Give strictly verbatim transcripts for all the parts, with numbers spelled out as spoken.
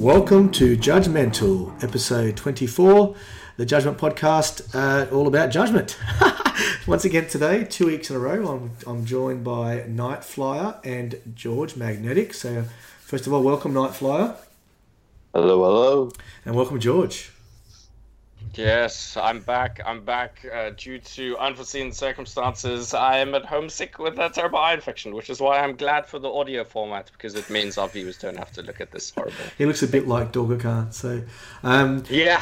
Welcome to Judgmental, episode twenty-four, the Judgment podcast, uh, all about judgment. Once again today, two weeks in a row, I'm, I'm joined by Night Flyer and George Magnetic. So, first of all, welcome Night Flyer. Hello, hello. And welcome George. Yes, I'm back. I'm back uh, due to unforeseen circumstances. I am at home sick with a terrible eye infection, which is why I'm glad for the audio format, because it means our viewers don't have to look at this horrible. He looks a bit like Dorga Khan. So, um, yeah.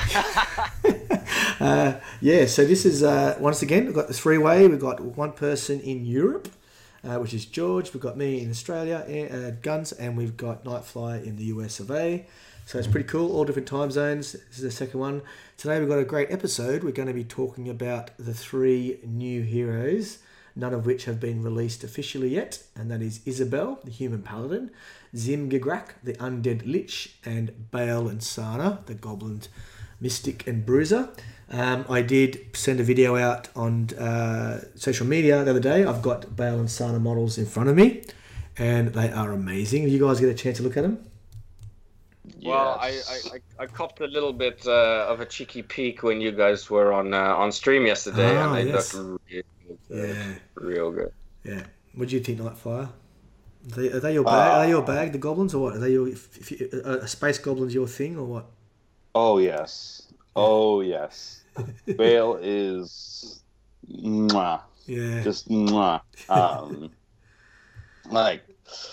uh, yeah, so this is, uh, once again, we've got the three-way. We've got one person in Europe, uh, which is George. We've got me in Australia, uh, Guns, and we've got Night Flyer in the U S of A. So it's pretty cool, all different time zones. This is the second one. Today we've got a great episode. We're going to be talking about the three new heroes, none of which have been released officially yet, and that is Isabel, the human paladin, Zim-Gigrak, the undead lich, and Bale and Sana, the goblin mystic and bruiser. Um, I did send a video out on uh, social media the other day. I've got Bale and Sana models in front of me, and they are amazing. You guys get a chance to look at them? Well, Yes. I, I, I copped a little bit uh, of a cheeky peek when you guys were on uh, on stream yesterday, Ah, and they yes. looked real good. Yeah. Real good. Yeah. What do you think, Nightfire? Are they, are they your bag? Uh, are they your bag, the goblins, or what? Are they your if, if you, uh, a space goblin's your thing, or what? Oh, yes. Oh, yes. Bale is... Mwah. Yeah. Just mwah. Um, like,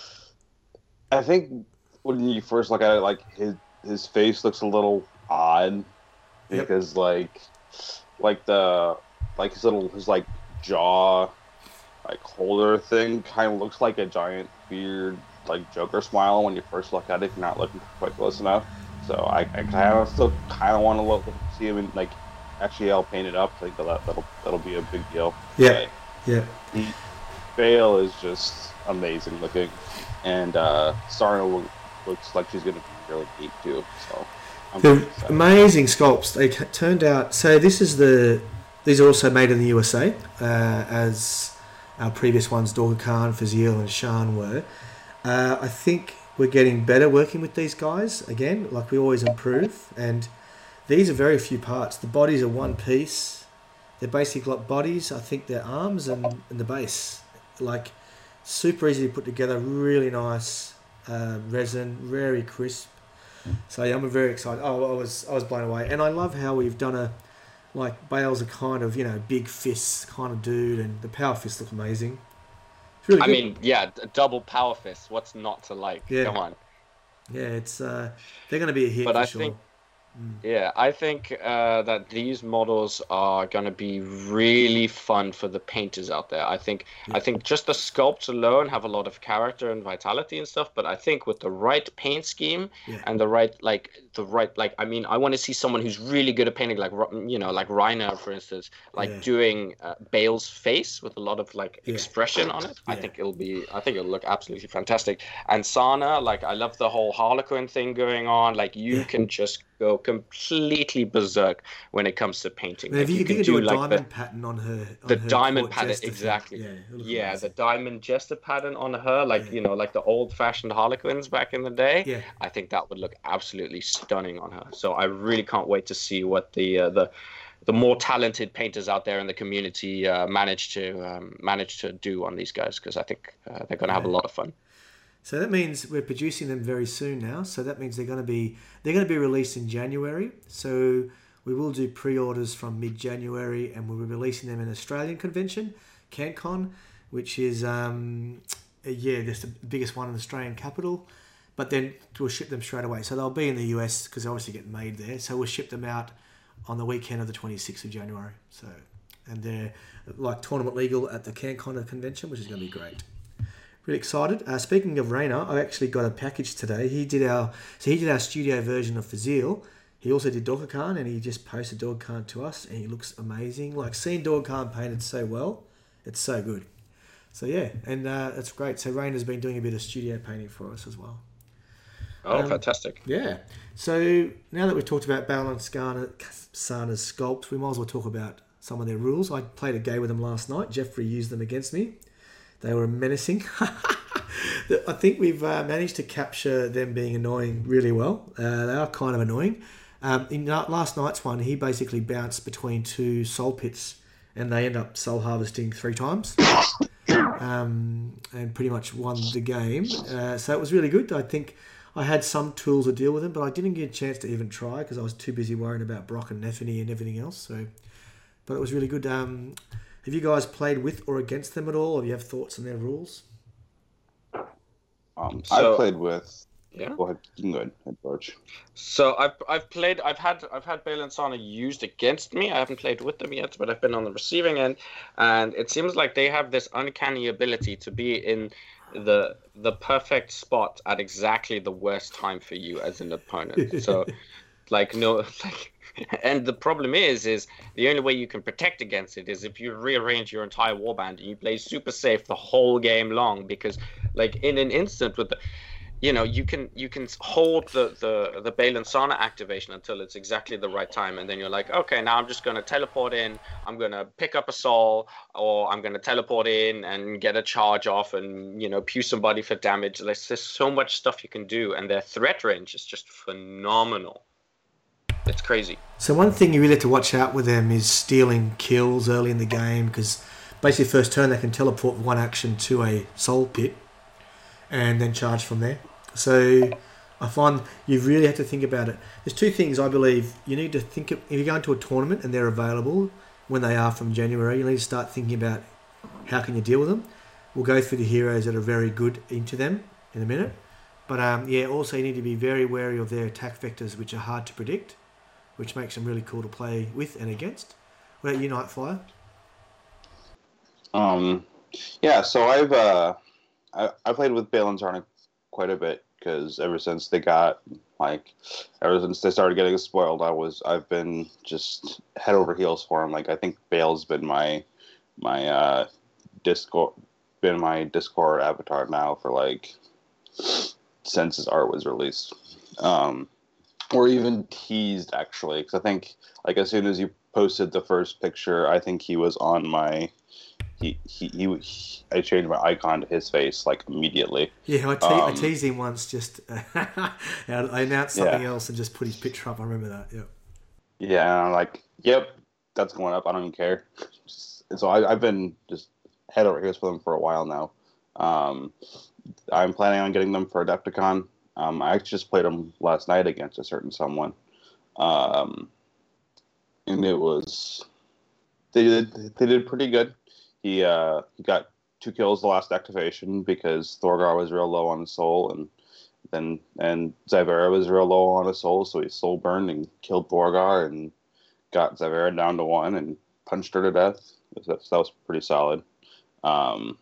I think when you first look at it, like, his his face looks a little odd. Yep. Because, like, like the... Like, his little... His, like, jaw... Like, holder thing kind of looks like a giant, weird, like, Joker smile when you first look at it if you're not looking quite close enough. So I, I kind of still kind of want to look see him in, like, actually all painted up. I think that that'll that'll be a big deal. Yeah. Yeah. He, Bale is just amazing looking, and uh, Sarna lo- looks like she's gonna be really neat too. So I'm pretty The excited. amazing sculpts. They c- turned out. So this is the. These are also made in the U S A, uh, as our previous ones, Dorga Khan, Fazil, and Shan were. Uh, I think we're getting better working with these guys again. Like we always improve, and these are very few parts. The bodies are one piece. They're basically like bodies. I think they're arms and, and the base. Like super easy to put together. Really nice uh, resin, very crisp. So yeah, I'm very excited. Oh, I was I was blown away, and I love how we've done a like Bale's a kind of you know big fists kind of dude, and the power fists look amazing. It's really I good. mean, yeah, d- double power fist. What's not to like? Yeah. Come on. Yeah, it's uh, they're going to be a hit But for I sure. think- Yeah, I think uh, that these models are going to be really fun for the painters out there. I think Yeah. I think just the sculpts alone have a lot of character and vitality and stuff, but I think with the right paint scheme Yeah. and the right like the right like I mean I want to see someone who's really good at painting, like Ro- you know like Reiner, for instance, like Yeah. doing uh, Bale's face with a lot of like Yeah. expression on it. I Yeah. think it'll be I think it'll look absolutely fantastic. And Sana, like I love the whole Harlequin thing going on. Like you Yeah. can just go completely berserk when it comes to painting. And if Like, you, you can do, a like diamond the, pattern on her, on the her diamond court pattern, jester thing. exactly. Yeah, it'll look yeah, the amazing. diamond jester pattern on her, like Yeah. you know, like the old-fashioned Harlequins back in the day. Yeah. I think that would look absolutely stunning on her. So I really can't wait to see what the uh, the the more talented painters out there in the community uh, manage to um, manage to do on these guys, because I think uh, they're going to have a Yeah. lot of fun. So that means we're producing them very soon now. So that means they're going to be they're going to be released in January. So we will do pre-orders from mid-January, and we'll be releasing them in Australian convention, CanCon, which is um, yeah, that's the biggest one in the Australian capital. But then we'll ship them straight away. So they'll be in the U S because they obviously get made there. So we'll ship them out on the weekend of the twenty-sixth of January. So and they're like tournament legal at the CanCon convention, which is going to be great. Really excited. Uh, speaking of Rainer, I actually got a package today. He did our so he did our studio version of Fazil. He also did Dorga Khan, and he just posted Dorga Khan to us, and he looks amazing. Like seeing Dorga Khan painted so well, it's so good. So yeah, and uh, that's great. So Rainer's been doing a bit of studio painting for us as well. Oh, Um, fantastic! Yeah. So now that we've talked about Bale and Sana- Sana's sculpts, we might as well talk about some of their rules. I played a game with them last night. Jeffrey used them against me. They were menacing. I think we've uh, managed to capture them being annoying really well. Uh, they are kind of annoying. Um, in last night's one, he basically bounced between two soul pits, and they end up soul harvesting three times, um, and pretty much won the game. Uh, so it was really good. I think I had some tools to deal with them, but I didn't get a chance to even try because I was too busy worrying about Brock and Neffany and everything else. So, but it was really good. Um, have you guys played with or against them at all? Or do you have thoughts on their rules? Um, So- I played with. Yeah. Go ahead. You can go ahead, George. So I've I've played I've had I've had Bale and Sana used against me. I haven't played with them yet, but I've been on the receiving end, and it seems like they have this uncanny ability to be in the the perfect spot at exactly the worst time for you as an opponent. So, like no, like, and the problem is is the only way you can protect against it is if you rearrange your entire warband and you play super safe the whole game long, because like in an instant with the you know, you can you can hold the, the, the Bale and Sana activation until it's exactly the right time, and then you're like, okay, now I'm just going to teleport in, I'm going to pick up a soul, or I'm going to teleport in and get a charge off and, you know, pew somebody for damage. There's just so much stuff you can do, and their threat range is just phenomenal. It's crazy. So one thing you really have to watch out with them is stealing kills early in the game, because basically first turn they can teleport with one action to a soul pit and then charge from there. So I find you really have to think about it. There's two things I believe you need to think of. If you go into a tournament and they're available when they are from January, you need to start thinking about how can you deal with them. We'll go through the heroes that are very good into them in a minute. But um, yeah, also you need to be very wary of their attack vectors, which are hard to predict, which makes them really cool to play with and against. What about you, Nightflyer? Um, yeah. So I've uh, I I played with Bale and Zarnik quite a bit, because ever since they got like ever since they started getting spoiled, I was I've been just head over heels for him. Like I think Bale's been my my uh Discord been my Discord avatar now for like since his art was released, um, or even teased actually. Because I think like as soon as you posted the first picture, I think he was on my. He, he, he, he, I changed my icon to his face like immediately. Yeah, I, te- Um, I teased him once. Just I announced something Yeah. else and just put his picture up. I remember that. Yeah. Yeah, and I'm like, yep, that's going up. I don't even care. Just, and so I, I've been just head over heels for them for a while now. Um, I'm planning on getting them for Adepticon. Um, I actually just played them last night against a certain someone, um, and it was they did they did pretty good. He uh, he got two kills the last activation because Thorgar was real low on his soul, and then and Zyvera was real low on his soul, so he soul burned and killed Thorgar and got Zyvera down to one and punched her to death. So that, that was pretty solid. Um,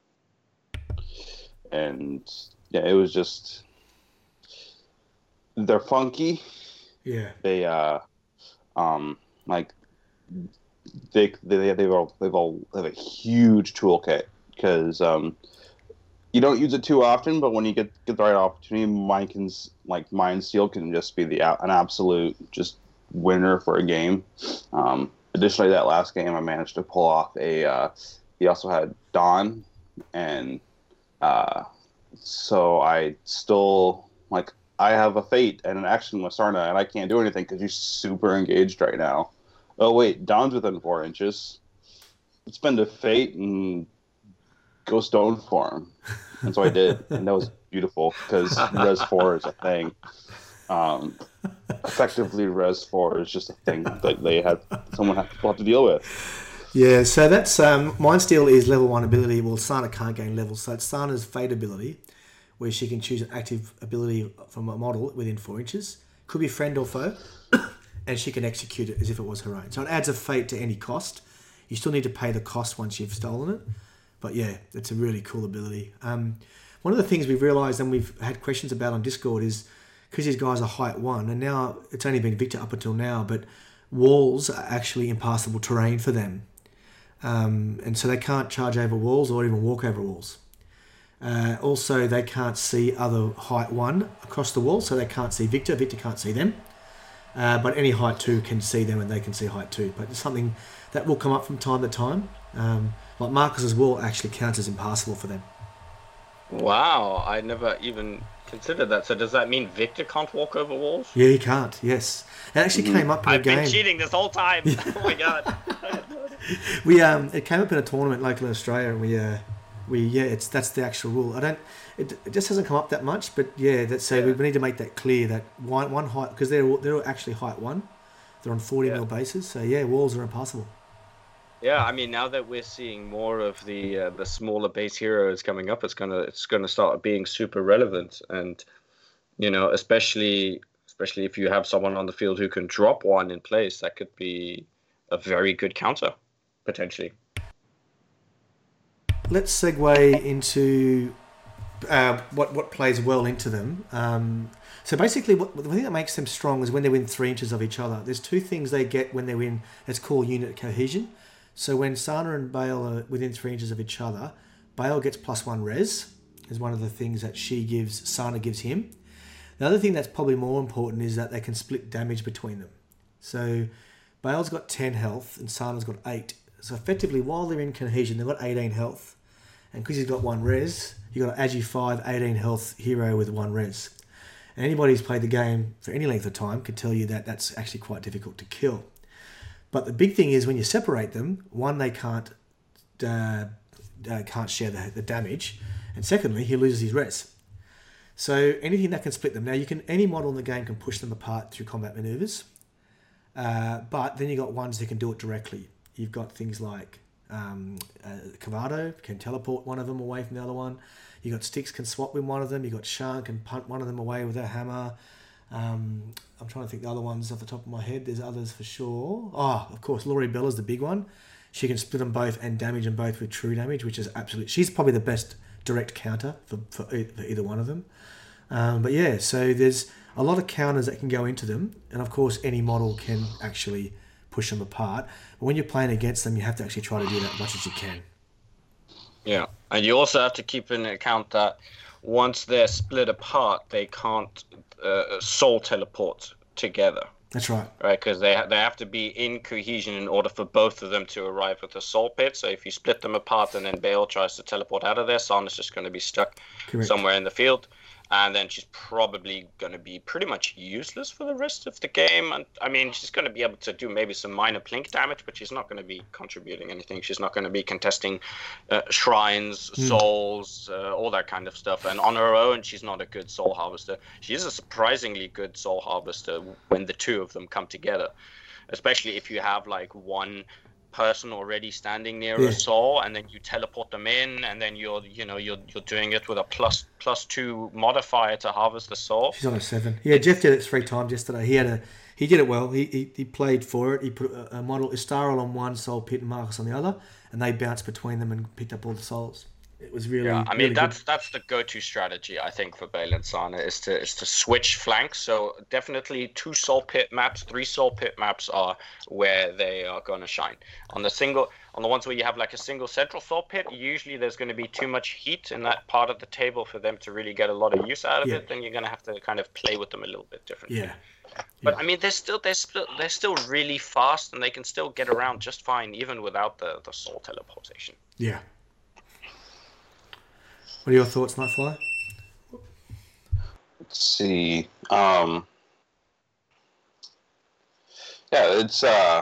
and yeah, it was just they're funky. Yeah. They uh, um, like. They they they've all they've all have a huge toolkit because um, you don't use it too often, but when you get get the right opportunity, mine can like Mind Steel can just be the an absolute just winner for a game. Um, additionally, that last game I managed to pull off a. Uh, he also had Dawn, and uh, so I still like I have a Fate and an action with Sarna, and I can't do anything because she's super engaged right now. Oh wait, Dawn's within four inches. Let's spend a Fate and go stone for him. And so I did, and that was beautiful because Res four is a thing. Um, effectively, Res four is just a thing that they had someone have to, have to deal with. Yeah, so that's um, Mind Steel is level one ability. Well, Sana can't gain levels, so it's Sana's Fate ability, where she can choose an active ability from a model within four inches. Could be friend or foe. And she can execute it as if it was her own. So it adds a Fate to any cost. You still need to pay the cost once you've stolen it. But yeah, it's a really cool ability. Um, one of the things we've realised and we've had questions about on Discord is because these guys are height one, and now it's only been Victor up until now, but walls are actually impassable terrain for them. Um, and so they can't charge over walls or even walk over walls. Uh, also, they can't see other height one across the wall, so they can't see Victor. Victor can't see them. Uh, but any height two can see them and they can see height two. But it's something that will come up from time to time. Um, like Marcus's wall actually counts as impassable for them. Wow, I never even considered that. So does that mean Victor can't walk over walls? Yeah, he can't. Yes, it actually Mhm. came up in a I've been game. cheating this whole time. Oh my god. We um, it came up in a tournament local in Australia, and we uh, we yeah, it's that's the actual rule. I don't, it, it just hasn't come up that much, but yeah, that's so Yeah. we need to make that clear that one one height because they're all- they're actually height one, they're on forty Yeah. mil bases, so yeah, walls are impossible. Yeah, I mean, now that we're seeing more of the uh, the smaller base heroes coming up, it's gonna it's gonna start being super relevant, and you know, especially especially if you have someone on the field who can drop one in place, that could be a very good counter potentially. Let's segue into uh, what what plays well into them. Um, so basically, what the thing that makes them strong is when they're within three inches of each other. There's two things they get when they're in. It's called unit cohesion. So when Sana and Bale are within three inches of each other, Bale gets plus one res. Is one of the things that she gives. Sana gives him. The other thing that's probably more important is that they can split damage between them. So Bale's got ten health and Sana's got eight. So effectively, while they're in cohesion, they've got eighteen health. And because he's got one res, you've got an Agi five, eighteen health hero with one res. And anybody who's played the game for any length of time can tell you that that's actually quite difficult to kill. But the big thing is when you separate them, one, they can't uh, uh, can't share the, the damage, and secondly, he loses his res. So anything that can split them. Now, you can any model in the game can push them apart through combat maneuvers, uh, but then you've got ones that can do it directly. You've got things like um, uh, Cavado can teleport one of them away from the other one. You got Styx can swap with one of them. You got Shan can punt one of them away with her hammer. Um, I'm trying to think the other ones off the top of my head. There's others for sure. Oh, of course, Laurie Bella's the big one. She can split them both and damage them both with true damage, which is absolute. She's probably the best direct counter for, for, e- for either one of them. Um, but yeah, so there's a lot of counters that can go into them, and of course, any model can actually push them apart. But when you're playing against them, you have to actually try to do that as much as you can. Yeah, and you also have to keep in account that once they're split apart, they can't uh, soul teleport together, That's right. right? Because they ha- they have to be in cohesion in order for both of them to arrive at the soul pit. So if you split them apart and then Bale tries to teleport out of there, Sana's just going to be stuck Correct. somewhere in the field, and then she's probably going to be pretty much useless for the rest of the game. And I mean, she's going to be able to do maybe some minor plink damage, but she's not going to be contributing anything. She's not going to be contesting uh, shrines, Mm. souls, uh, all that kind of stuff. And on her own, she's not a good soul harvester. She's a surprisingly good soul harvester when the two of them come together, especially if you have like one person already standing near Yeah. a soul, and then you teleport them in, and then you're you know you're you're doing it with a plus plus two modifier to harvest the soul. She's on a seven. Yeah, Jeff did it three times yesterday. He had a he did it well. He he, he played for it. He put a, a model Istaril on one, Soul Pit and Marcus on the other, and they bounced between them and picked up all the souls. It was really Yeah, I mean really that's good. that's the go-to strategy I think for Bale and Sana is to is to switch flanks. So definitely two soul pit maps, three soul pit maps are where they are going to shine. On the single, on the ones where you have like a single central soul pit, usually there's going to be too much heat in that part of the table for them to really get a lot of use out of Yeah. it. Then you're going to have to kind of play with them a little bit differently. Yeah, But Yeah. I mean, they're still they're still they're still really fast, and they can still get around just fine even without the the soul teleportation. yeah. What are your thoughts, Nightfly? Let's see. Um, yeah, it's. Uh,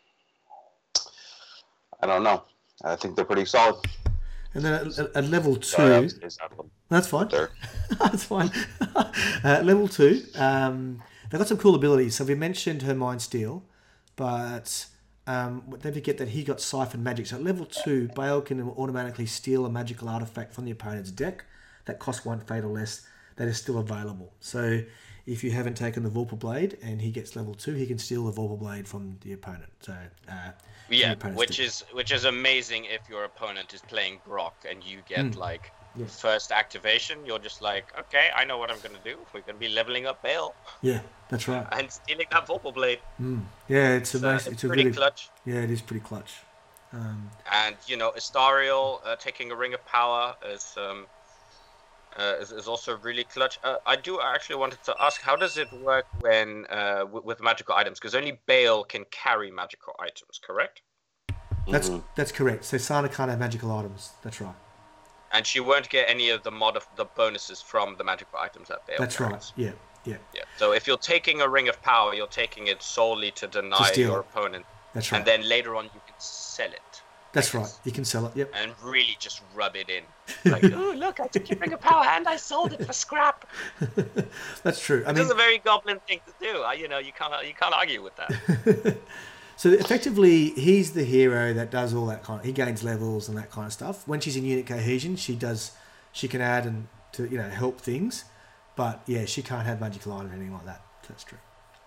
I don't know. I think they're pretty solid. And then at, at, at level two, Sorry, I was- is that one that's fine. there? That's fine. uh, level two, um, they've got some cool abilities. So we mentioned her Mind Steal, but um, don't forget that he got Siphon Magic. So at level two, Bale can automatically steal a magical artifact from the opponent's deck that costs one fate or less that is still available. So if you haven't taken the Vorpal Blade and he gets level two, he can steal the Vorpal Blade from the opponent. So uh, from Yeah, the opponent's which deck. is which is amazing if your opponent is playing Brock and you get Mm. like Yes. first activation. You're just like, okay, I know what I'm gonna do. We're gonna be leveling up Bale Yeah, that's right. and stealing that Vorpal Blade. Mm. Yeah, it's a So nice, it's it's a pretty really clutch. yeah, it is pretty clutch. Um, And you know, Istariel uh, taking a Ring of Power is um, uh, is, is also really clutch. Uh, I do actually wanted to ask, how does it work when uh, w- with magical items? Because only Bale can carry magical items, correct? That's Mhm. that's correct. So Sana can't have magical items. That's right. And she won't get any of the mod of the bonuses from the magical items that they. That's right. Yeah, yeah. Yeah. So if you're taking a ring of power, you're taking it solely to deny To steal your it. opponent. That's right. And then later on, you can sell it. That's right. You can sell it. Yep. And really just rub it in. Like, oh look, I took your ring of power and I sold it for scrap. That's true. I This mean, is a very goblin thing to do. I, you know, you can't you can't argue with that. so effectively, he's the hero that does all that kind of, he gains levels and that kind of stuff. When she's in unit cohesion, she does, she can add and to, you know, help things. But yeah, she can't have magical item or anything like that. That's true.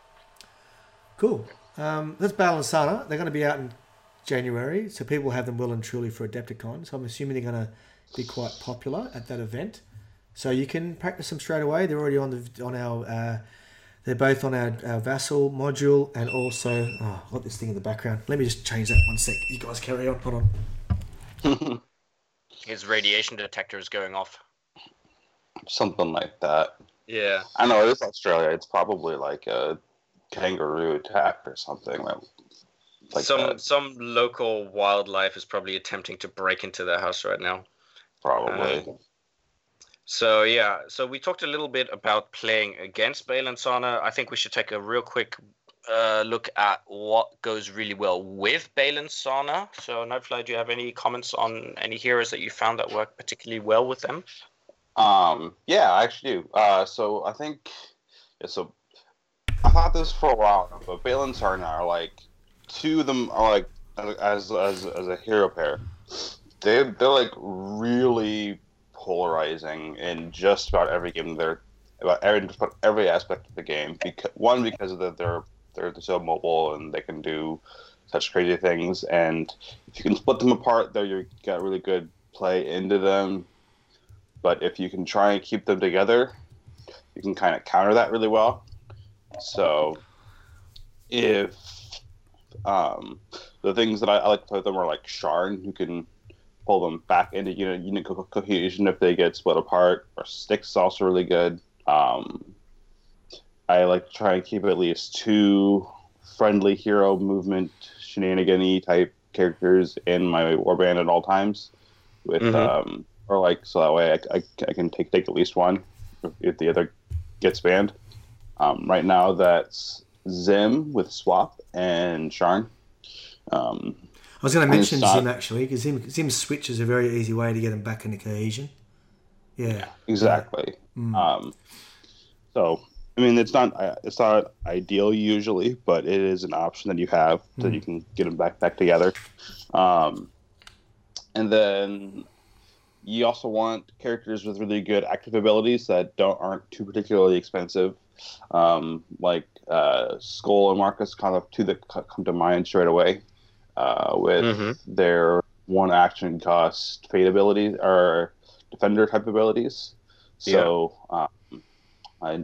Cool. Um, that's Bale and Sana. They're going to be out in January, so people have them well and truly for Adepticon. So I'm assuming they're going to be quite popular at that event. So you can practice them straight away. They're already on the on our. Uh, they're both on our, our vassal module, and also oh, I've got this thing in the background. Let me just change that one sec. You guys carry on. Hold on. His radiation detector is going off. Something like that. Yeah. I know, it's Australia. It's probably like a kangaroo attack or something. Like, like some that. some local wildlife is probably attempting to break into their house right now. Probably. Um, so yeah, so we talked a little bit about playing against Bale and Sana. I think we should take a real quick uh, look at what goes really well with Bale and Sana. So Nightfly, do you have any comments on any heroes that you found that work particularly well with them? Um, yeah, I actually do. Uh, so I think, yeah, so I thought this for a while, but Bale and Sana are like, two of them are like, as as as a hero pair, they they're like really polarizing in just about every game. They're about every just about every aspect of the game. Because one, because of the, they're they're so mobile and they can do such crazy things, and if you can split them apart, though, you got really good play into them. But if you can try and keep them together, you can kind of counter that really well. So, if um, the things that I, I like to play with them are like Sharn, who can pull them back into unit, unit co- cohesion if they get split apart, or Styx is also really good. Um, I like to try and keep at least two friendly hero movement, shenanigan-y type characters in my warband at all times. With Mm-hmm. um, or like so that way I, I, I can take take at least one if, if the other gets banned. Um, right now that's Zim with Swap and Sharn. Um, I was going to mention not- Zim actually, because Zim, Zim switch is a very easy way to get them back into cohesion. Yeah. exactly. Mm. Um, so I mean, it's not uh, it's not ideal usually, but it is an option that you have that Mm. you can get them back back together. Um, and then you also want characters with really good active abilities that don't aren't too particularly expensive, um, like uh, Skull and Marcus, kind of two that c- come to mind straight away, uh, with Mm-hmm. their one action cost fate abilities or defender type abilities. So, um, I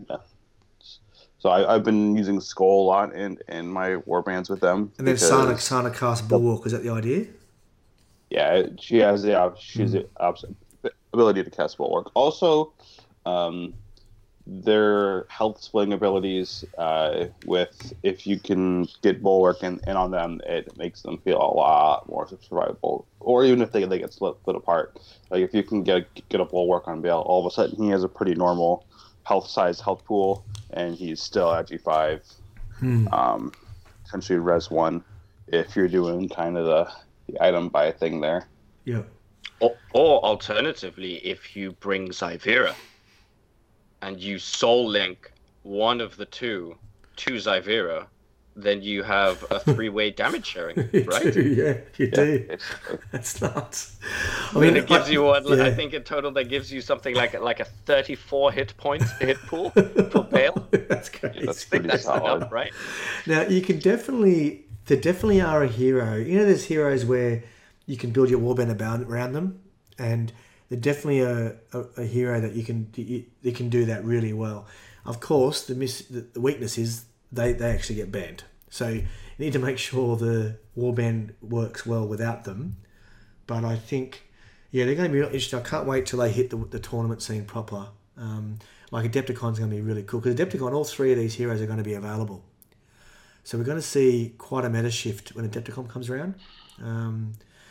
so I, I've been using Skull a lot in, in my warbands with them. And then because- Sana, Sana cast Bulwark. Is that the idea? Yeah, she has the op- she's the op- ability to cast Bulwark. Also, um, their health splitting abilities, uh, with if you can get Bulwark in, in on them, it makes them feel a lot more survivable. Or even if they they get split, split apart, like if you can get get a Bulwark on Bale, all of a sudden he has a pretty normal health size health pool, and he's still at G five. Hmm. Um, essentially res one if you're doing kind of the the item buy thing there. Yeah. Or, or alternatively, if you bring Zyvera and you soul link one of the two to Zyvera, then you have a three-way damage sharing, You right? do, yeah, you Yeah, do. it's, That's nuts. I I mean, it gives you one. yeah. I think in total that gives you something like like a thirty-four hit points hit pool for Bale. That's crazy. that's I think pretty that's solid. enough, right? Now you can definitely, there definitely are a hero. You know, there's heroes where you can build your warband about around them, and they're definitely a, a, a hero that you can you, they can do that really well. Of course, the miss the, the weakness is they they actually get banned. So you need to make sure the warband works well without them. But I think, yeah, they're going to be real interesting. I can't wait till they hit the, the tournament scene proper. Um, like Adepticon's going to be really cool because Adepticon, all three of these heroes are going to be available. So we're going to see quite a meta shift when Adepticon comes around. Um,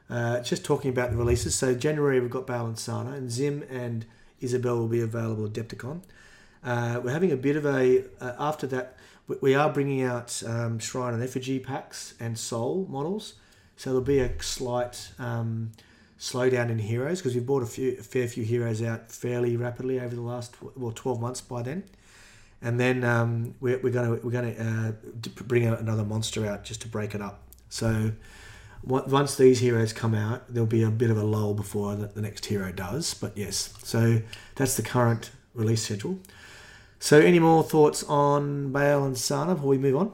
Uh, just talking about the releases. So January we've got Bale and Sana, and Zim and Isabel will be available at Adepticon. Uh, we're having a bit of a uh, after that. We, we are bringing out um, Shrine and Effigy packs and Soul models. So there'll be a slight um, slowdown in heroes because we've bought a few, a fair few heroes out fairly rapidly over the last well twelve months by then. And then um, we're, we're going to we're going to uh, bring out another monster out just to break it up. So once these heroes come out, there'll be a bit of a lull before the, the next hero does. But yes, so that's the current release schedule. So any more thoughts on Bale and Sana before we move on?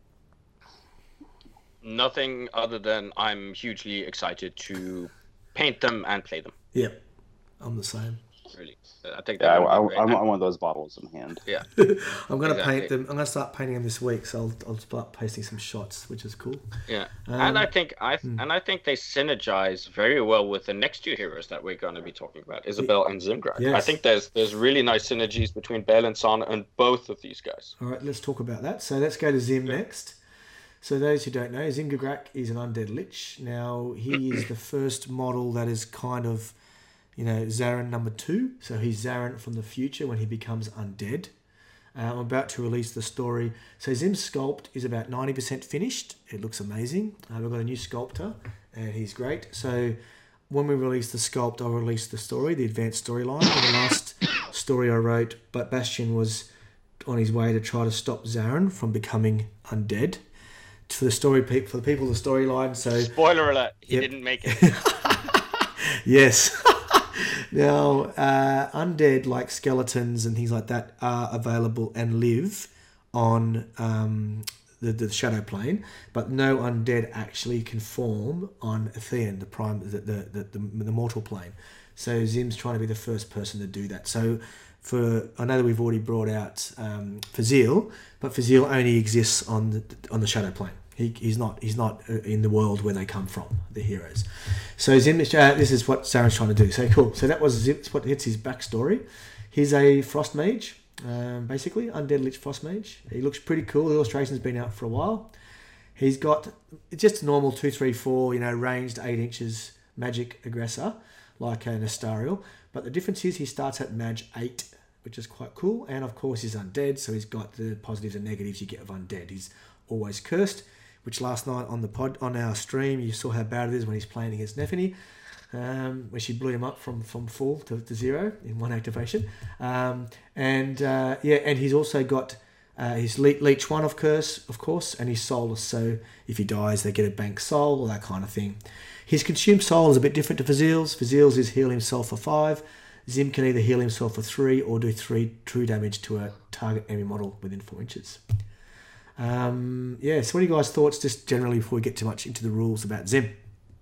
Nothing other than I'm hugely excited to paint them and play them. Yep, I'm the same. Really, I think. Yeah, I, I, I want one of those bottles in hand. Yeah, I'm going to exactly. paint them. I'm going to start painting them this week, so I'll, I'll start pasting some shots, which is cool. Yeah, Um, and I think I hmm. and I think they synergize very well with the next two heroes that we're going to be talking about, Isabel and Zimgrak. Yes. I think there's there's really nice synergies between Bale and Sana and both of these guys. All right, let's talk about that. So let's go to Zim next. So those who don't know, Zimgrak is an undead lich. Now, he is the first model that is kind of, you know, Zarin number two. So he's Zarin from the future when he becomes undead. Uh, I'm about to release the story. So Zim's sculpt is about ninety percent finished. It looks amazing. Uh, we've got a new sculptor, and he's great. So when we release the sculpt, I'll release the story, the advanced storyline. And the last story I wrote, but Bastion was on his way to try to stop Zarin from becoming undead. For the story, for the people, the storyline. So Spoiler alert: he Yep. didn't make it. yes. Now, uh, undead like skeletons and things like that are available and live on um, the, the shadow plane, but no undead actually can form on Athean, the prime, the the, the, the, the mortal plane. So Zim's trying to be the first person to do that. So for I know that we've already brought out um, Fazil, but Fazil only exists on the on the shadow plane. He, he's not he's not in the world where they come from, the heroes. So Zim, uh, this is what Zarin's trying to do. So cool. So that was Zim, what hits his backstory. He's a frost mage, um, basically undead lich frost mage. He looks pretty cool. The illustration's been out for a while. He's got just a normal two, three, four, you know, ranged eight inches magic aggressor like a Nestarial. But the difference is he starts at Mage eight, which is quite cool. And of course he's undead, so he's got the positives and negatives you get of undead. He's always cursed, which last night on the pod on our stream you saw how bad it is when he's playing against Nephany, um, where she blew him up from, from full to, to zero in one activation. Um, and uh, yeah, and he's also got uh, his le- leech one of curse, of course, and he's soulless. So if he dies, they get a bank soul or that kind of thing. His consumed soul is a bit different to Fazil's. Fazil's is heal himself for five. Zim can either heal himself for three or do three true damage to a target enemy model within four inches. Um, yeah, so what are you guys' thoughts just generally before we get too much into the rules about Zim?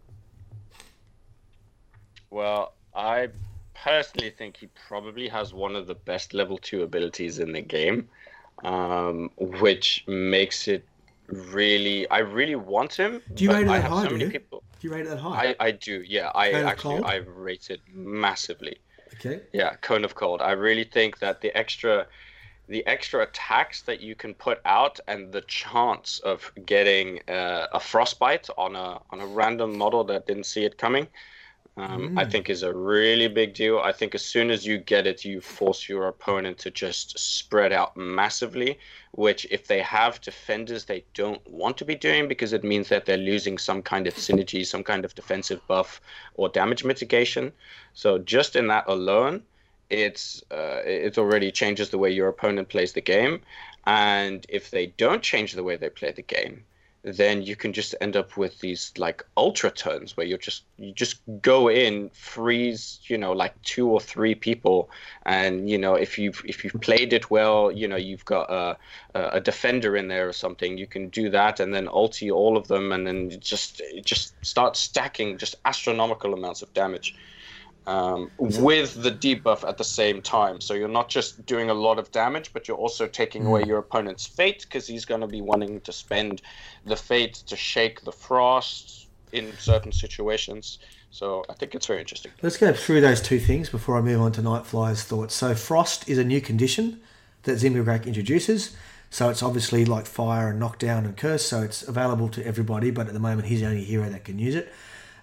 Well, I personally think he probably has one of the best level two abilities in the game, um, which makes it really. I really want him. Do you but rate it I that have high? so do many you? people. Do you rate it that high? I, I do, yeah. I Cone of actually Cold? I rate it massively. Okay. Yeah, Cone of Cold. I really think that the extra, the extra attacks that you can put out and the chance of getting uh, a frostbite on a on a random model that didn't see it coming, um, Mm. I think is a really big deal. I think as soon as you get it, you force your opponent to just spread out massively, which if they have defenders they don't want to be doing because it means that they're losing some kind of synergy, some kind of defensive buff or damage mitigation. So just in that alone, it's uh, it already changes the way your opponent plays the game. And if they don't change the way they play the game, then you can just end up with these like ultra turns where you're just you just go in, freeze, you know, like two or three people, and you know if you've if you've played it well, you know you've got a a defender in there or something, you can do that and then ulti all of them, and then just just start stacking just astronomical amounts of damage. Um, with the debuff at the same time. So you're not just doing a lot of damage, but you're also taking away your opponent's fate because he's going to be wanting to spend the fate to shake the frost in certain situations. So I think it's very interesting. Let's go through those two things before I move on to Nightflyer's thoughts. So frost is a new condition that Zimgrak introduces. So it's obviously like fire and knockdown and curse, so it's available to everybody, but at the moment he's the only hero that can use it.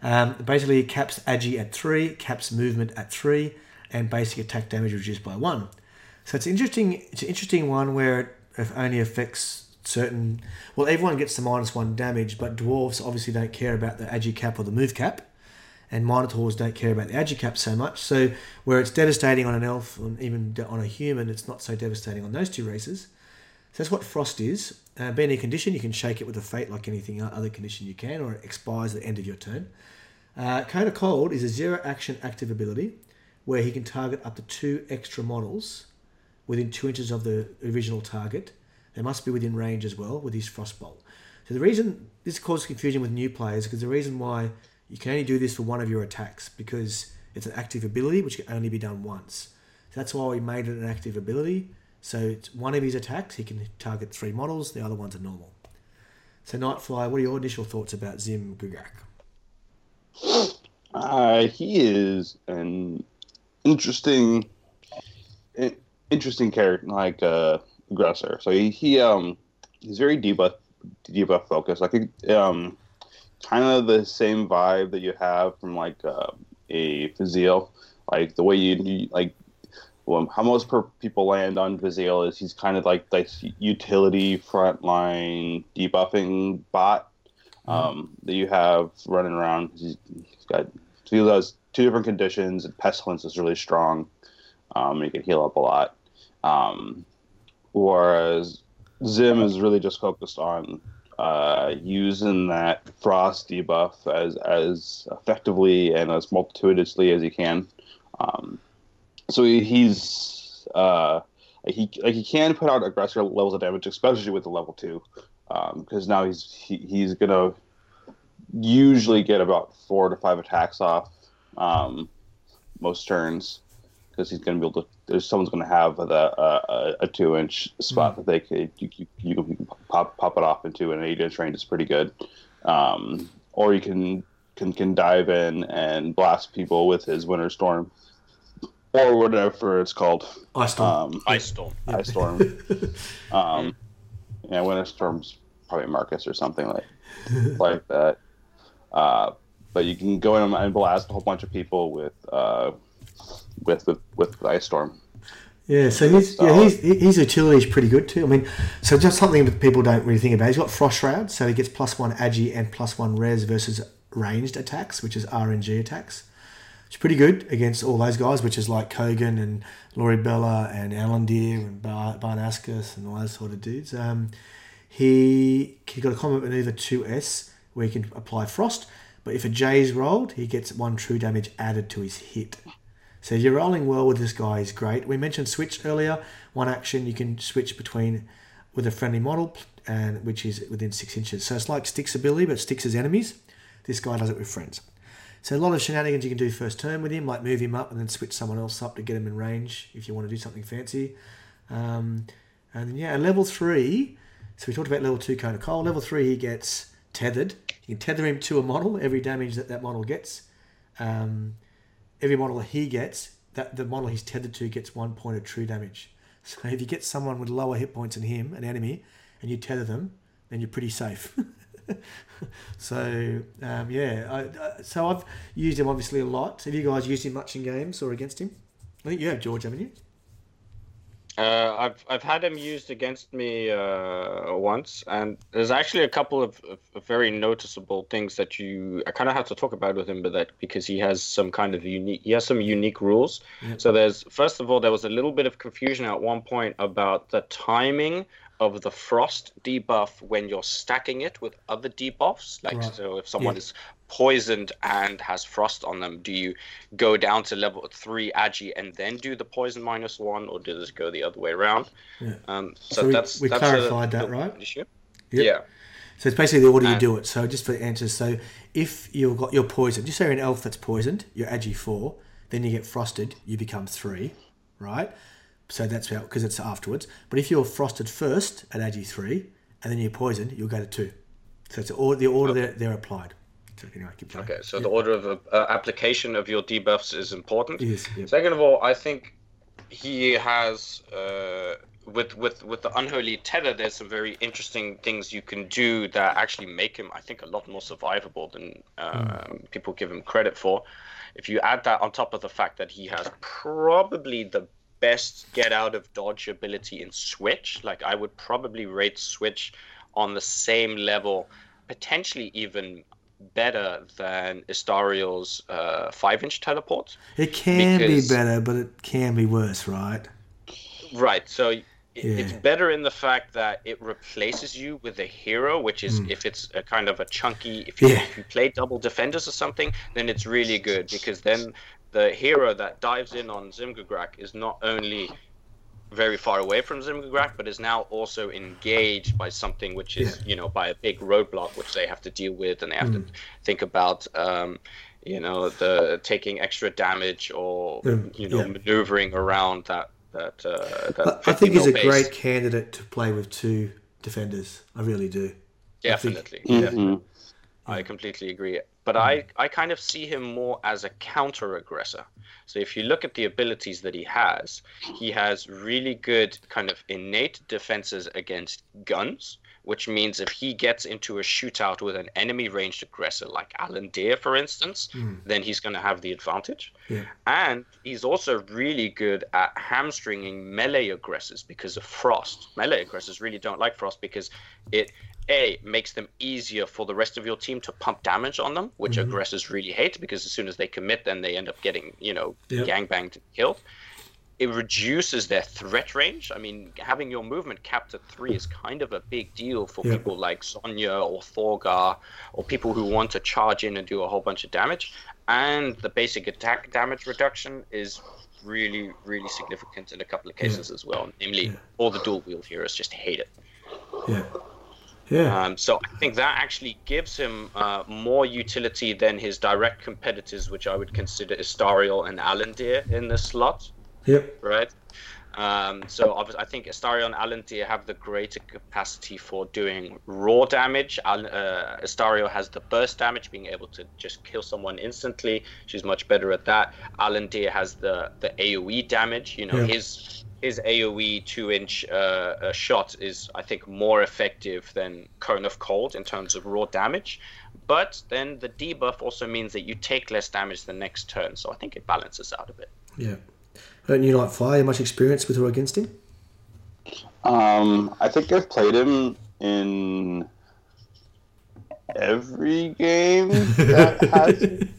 Um, basically, it caps agi at three, caps movement at three, and basic attack damage reduced by one. So it's interesting. It's an interesting one where it only affects certain. Well, everyone gets the minus one damage, but dwarves obviously don't care about the agi cap or the move cap, and minotaurs don't care about the agi cap so much. So where it's devastating on an elf and even on a human, it's not so devastating on those two races. So that's what frost is. Uh, being a condition, you can shake it with a fate like anything other condition you can, or it expires at the end of your turn. Uh, Cone of Cold is a zero action active ability where he can target up to two extra models within two inches of the original target. They must be within range as well with his Frostbolt. So the reason this causes confusion with new players, because the reason why you can only do this for one of your attacks, because it's an active ability which can only be done once. So that's why we made it an active ability. So it's one of his attacks, he can target three models, the other ones are normal. So Nightfly, what are your initial thoughts about Zim Gugrak? Uh, he is an interesting, interesting character, like uh, aggressor. So he, he um he's very debuff debuff focused. I think um kind of the same vibe that you have from like uh, a Fazil, like the way you, you like. Well, how most per people land on Vazil is he's kind of like this utility frontline debuffing bot um, mm. that you have running around. He's, he's got he has two different conditions, and Pestilence is really strong. Um, he can heal up a lot. Um, whereas Zim is really just focused on uh, using that Frost debuff as as effectively and as multitudinously as he can. Um, So he, he's uh, he like he can put out aggressor levels of damage, especially with the level two, because um, now he's he, he's gonna usually get about four to five attacks off um, most turns, because he's gonna be able to. There's someone's gonna have the, uh, a, a two inch spot mm-hmm. that they could you, you, you can pop pop it off into, and an eight inch range is pretty good, um, or you can can can dive in and blast people with his Winter Storm. Or whatever it's called. Ice Storm. Um, Ice Storm. Ice Storm. um, yeah, Winter Storm's probably Marcus or something like like that. Uh, but you can go in and blast a whole bunch of people with uh, with, with with Ice Storm. Yeah, so his yeah, his, his utility is pretty good too. I mean, so just something that people don't really think about. He's got Frost Shroud, so he gets plus one agi and plus one res versus ranged attacks, which is R N G attacks. It's pretty good against all those guys, which is like Kogan and Laurie Bella and Alan Deer and Bar- Barnascus and all those sort of dudes. Um, he he got a combat maneuver two S where he can apply Frost, but if a J is rolled, he gets one true damage added to his hit. So if you're rolling well with this guy, is great. We mentioned switch earlier. One action you can switch between with a friendly model, and which is within six inches. So it's like Styx ability, but Styx is enemies. This guy does it with friends. So a lot of shenanigans you can do first turn with him, like move him up and then switch someone else up to get him in range if you want to do something fancy. Um, and then, yeah, and level three, so we talked about level two Cone of Cold. Level three, he gets tethered. You can tether him to a model, every damage that that model gets. Um, every model he gets, that the model he's tethered to gets one point of true damage. So if you get someone with lower hit points than him, an enemy, and you tether them, then you're pretty safe. so um, yeah, I, I, so I've used him obviously a lot. Have you guys used him much in games or against him? I think you have, George, haven't you? Uh, I've I've had him used against me uh, once, and there's actually a couple of, of very noticeable things that you I kind of have to talk about with him, but that because he has some kind of unique he has some unique rules. Yep. So there's first of all there was a little bit of confusion at one point about the timing of the frost debuff when you're stacking it with other debuffs. Like, right. So if someone yeah. is poisoned and has frost on them, do you go down to level three agi and then do the poison minus one, or does it go the other way around? Yeah. Um, so, so we, that's we that's clarified a, that, right? Issue. Yep. Yeah. So it's basically the order you and, do it. So just for the answers, so if you've got your poison, just say you're an elf that's poisoned, you're agi four, then you get frosted, you become three, right? So that's how, because it's afterwards. But if you're frosted first at agi three, and then you're poisoned, you'll go to two. So it's the order, the order okay. they're, they're applied. So anyway, keep going. Okay, so yeah. the order of uh, application of your debuffs is important. It is, yep. Second of all, I think he has uh, with with with the Unholy Tether, there's some very interesting things you can do that actually make him, I think, a lot more survivable than um, mm. people give him credit for. If you add that on top of the fact that he has probably the best get out of dodge ability in Switch, like I would probably rate Switch on the same level, potentially even better than Astario's uh, five-inch teleport. It can because, be better, but it can be worse, right? Right. So it, Yeah. it's better in the fact that it replaces you with a hero, which is Mm. if it's a kind of a chunky. If you, Yeah. if you play double defenders or something, then it's really good because then the hero that dives in on Zimgagrak is not only very far away from Zimgagrak, but is now also engaged by something which is, Yeah. you know, by a big roadblock which they have to deal with, and they have Mm. to think about, um, you know, the taking extra damage or Mm, you know yeah. maneuvering around that that. Uh, that I, I think he's a base. great candidate to play with two defenders. I really do. Definitely, Mhm. definitely. I completely agree. But I, I kind of see him more as a counter aggressor. So if you look at the abilities that he has, he has really good kind of innate defenses against guns, which means if he gets into a shootout with an enemy ranged aggressor like Alan Deer, for instance, Mm. then he's going to have the advantage. Yeah. And he's also really good at hamstringing melee aggressors because of Frost. Melee aggressors really don't like Frost because it, A, makes them easier for the rest of your team to pump damage on them, which Mhm. aggressors really hate because as soon as they commit, then they end up getting, you know, Yep. gangbanged and killed. It reduces their threat range. I mean, having your movement capped at three is kind of a big deal for Yep. people like Sonya or Thorgar or people who want to charge in and do a whole bunch of damage. And the basic attack damage reduction is really, really significant in a couple of cases as well. Namely, Yeah. all the dual wield heroes just hate it. Yeah. Yeah. Um, so I think that actually gives him uh, more utility than his direct competitors, which I would consider Astariel and Alandir in this slot, Yep. right? Um, so obviously, I think Astariel and Alandir have the greater capacity for doing raw damage. Al- uh, Astariel has the burst damage, being able to just kill someone instantly. She's much better at that. Alandir has the, the AoE damage. You know, Yeah. his his AoE two-inch uh, uh, shot is, I think, more effective than Cone of Cold in terms of raw damage. But then the debuff also means that you take less damage the next turn. So I think it balances out a bit. Yeah. Don't you like Fire? Much experience with or against him? Um, I think I've played him in every game that has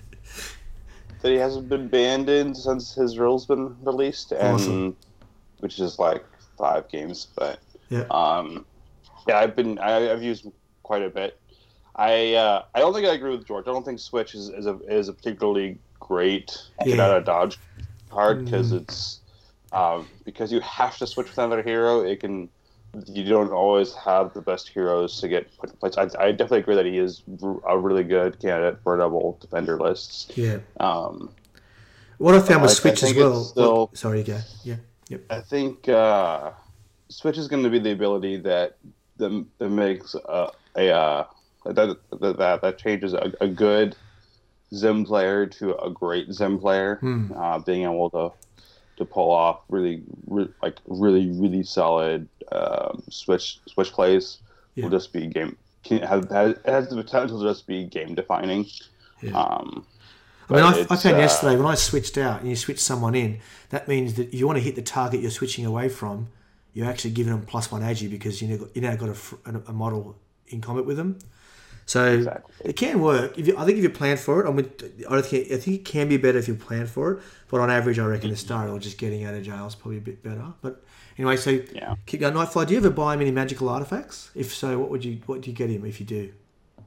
that he hasn't been banned in since his rule's been released, and Awesome. which is like five games. But Yeah. um, yeah, I've been I, I've used him quite a bit. I uh, I don't think I agree with George. I don't think Switch is, is a is a particularly great get Yeah. out of dodge card because Mm. it's um, because you have to switch with another hero. It can you don't always have the best heroes to get put in place. I, I definitely agree that he is a really good candidate for double defender lists. Yeah. Um, What I found with I- I Switch as think well. it's still- oh, sorry, you go. Yeah. Yep. I think uh, Switch is going to be the ability that that, that makes a, a uh, that, that that changes a, a good Zim player to a great Zim player, Hmm. uh, being able to to pull off really, re- like really really solid um, switch switch plays Yeah. will just be game can have has, it has the potential to just be game defining. Yeah. Um, I mean, but I, I it's, found uh, yesterday when I switched out and you switch someone in, that means that you want to hit the target you're switching away from, you're actually giving them plus one agi because you know you now got a, fr- a, a model in combat with them. So Exactly. it can work. If you, I think if you plan for it, I mean, I don't think I think it can be better if you plan for it. But on average, I reckon a star or just getting out of jail is probably a bit better. But anyway, so Yeah. keep going. Nightfly, do you ever buy him any magical artifacts? If so, what would you what do you get him if you do?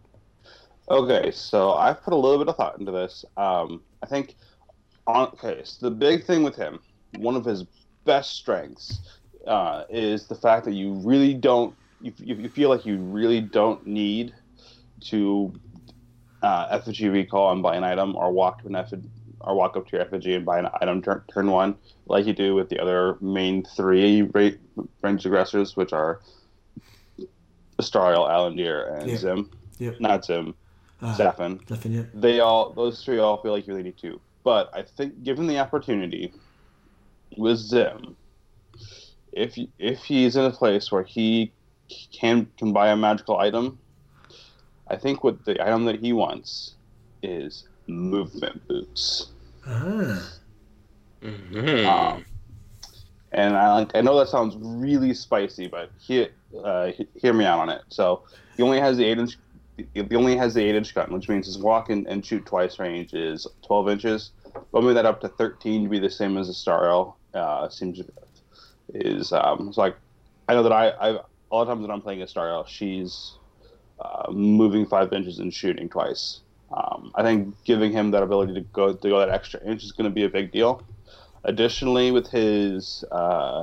Okay, so I've put a little bit of thought into this. Um, I think, on, okay, so the big thing with him, one of his best strengths, uh, is the fact that you really don't, you, you feel like you really don't need to uh, effigy recall and buy an item, or walk to an effigy, or walk up to your effigy and buy an item turn, turn one, like you do with the other main three ra- ranged aggressors, which are Astariel, Alandir, and Yeah. Zim. Yep. Not Zim. Uh, Zafin. Nothing yet. They all, those three all feel like you really need to. But I think given the opportunity with Zim, if if he's in a place where he can can buy a magical item, I think what the item that he wants is movement boots. Ah. Mm-hmm. Um, and I I know that sounds really spicy, but he, uh, hear me out on it. So he only has the eight inch. He only has the eight inch gun, which means his walk and, and shoot twice range is twelve inches. But move that up to thirteen to be the same as a Stariel. Uh, seems is um. It's like I know that I I all the times that I'm playing a Stariel, she's uh, moving five inches and shooting twice. Um, I think giving him that ability to go to go that extra inch is going to be a big deal. Additionally, with his uh,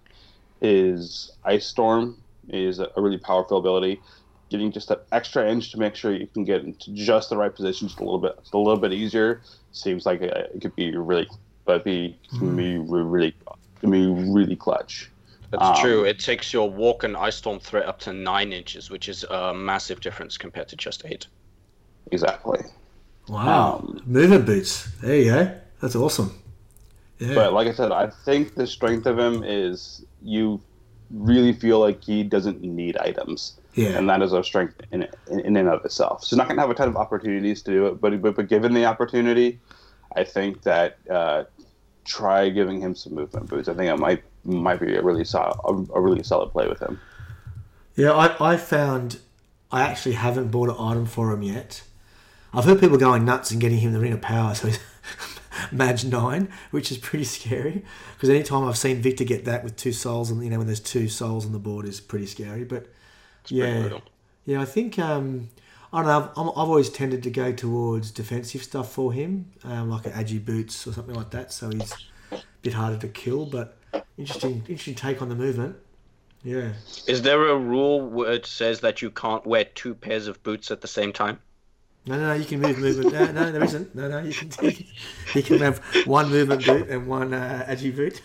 his Ice Storm is a really powerful ability. Getting just that extra inch to make sure you can get into just the right position, just a little bit, a little bit easier. Seems like it, it could be really, but be can be really, can be really clutch. That's um, true. It takes your walk and Ice Storm threat up to nine inches, which is a massive difference compared to just eight. Exactly. Wow. Um, Movement boots. There you go. That's awesome. Yeah. But like I said, I think the strength of him is you really feel like he doesn't need items. Yeah. And that is a strength in, in, in and of itself. So he's not going to have a ton of opportunities to do it, but but, but given the opportunity, I think that uh, try giving him some movement boots. I think it might might be a really solid a, a really solid play with him. Yeah, I, I found I actually haven't bought an item for him yet. I've heard people going nuts and getting him the Ring of Power, so he's Mage nine, which is pretty scary. Because anytime I've seen Victor get that with two souls, and you know when there's two souls on the board, is pretty scary. But It's yeah, brutal. yeah, I think um, I don't know. I'm, I've always tended to go towards defensive stuff for him, um, like an Agi boots or something like that. So he's a bit harder to kill, but interesting, interesting take on the movement. Yeah. Is there a rule where it says that you can't wear two pairs of boots at the same time? No, no, no, you can move movement. No, no, there isn't. No, no, you can you can have one movement boot and one uh, Agi boot.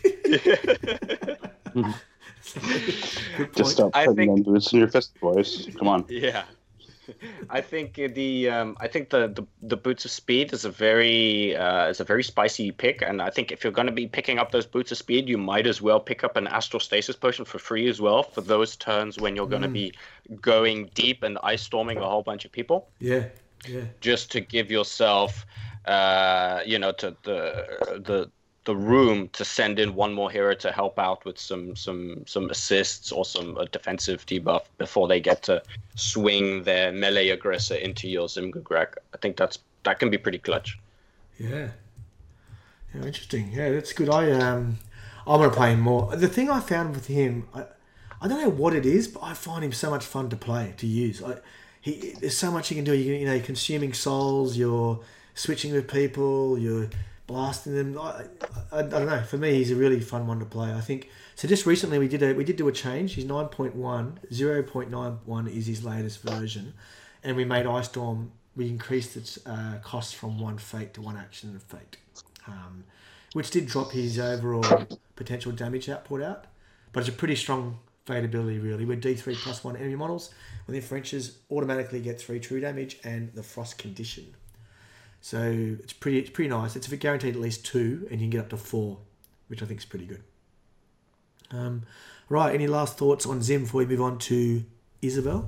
Good point. Just stop I putting think- them boots in your fist, boys. Come on. Yeah. I think the um, I think the, the, the boots of speed is a very uh, is a very spicy pick, and I think if you're going to be picking up those boots of speed, you might as well pick up an astral stasis potion for free as well for those turns when you're going to be going deep and ice storming a whole bunch of people, Yeah, yeah. just to give yourself, uh, you know, to the the the room to send in one more hero to help out with some some some assists or some uh, defensive debuff before they get to swing their melee aggressor into your Zimgugrak. I think that's that can be pretty clutch. Yeah. Yeah, interesting. Yeah, that's good. I um, I'm gonna play him more. The thing I found with him, I, I don't know what it is, but I find him so much fun to play to use. I, he there's so much you can do. You you know, you're consuming souls. You're switching with people. You're blasting them. I, I, I don't know. For me, he's a really fun one to play. I think. So just recently we did a we did do a change. He's nine point one. zero point nine one is his latest version, and we made Ice Storm. We increased its uh, cost from one fate to one action and fate, um, which did drop his overall potential damage output out. But it's a pretty strong fate ability, really. With D three plus one enemy models within French's automatically get three true damage and the frost condition. So it's pretty it's pretty nice. It's guaranteed at least two, and you can get up to four, which I think is pretty good. Um, right, any last thoughts on Zim before we move on to Isabel?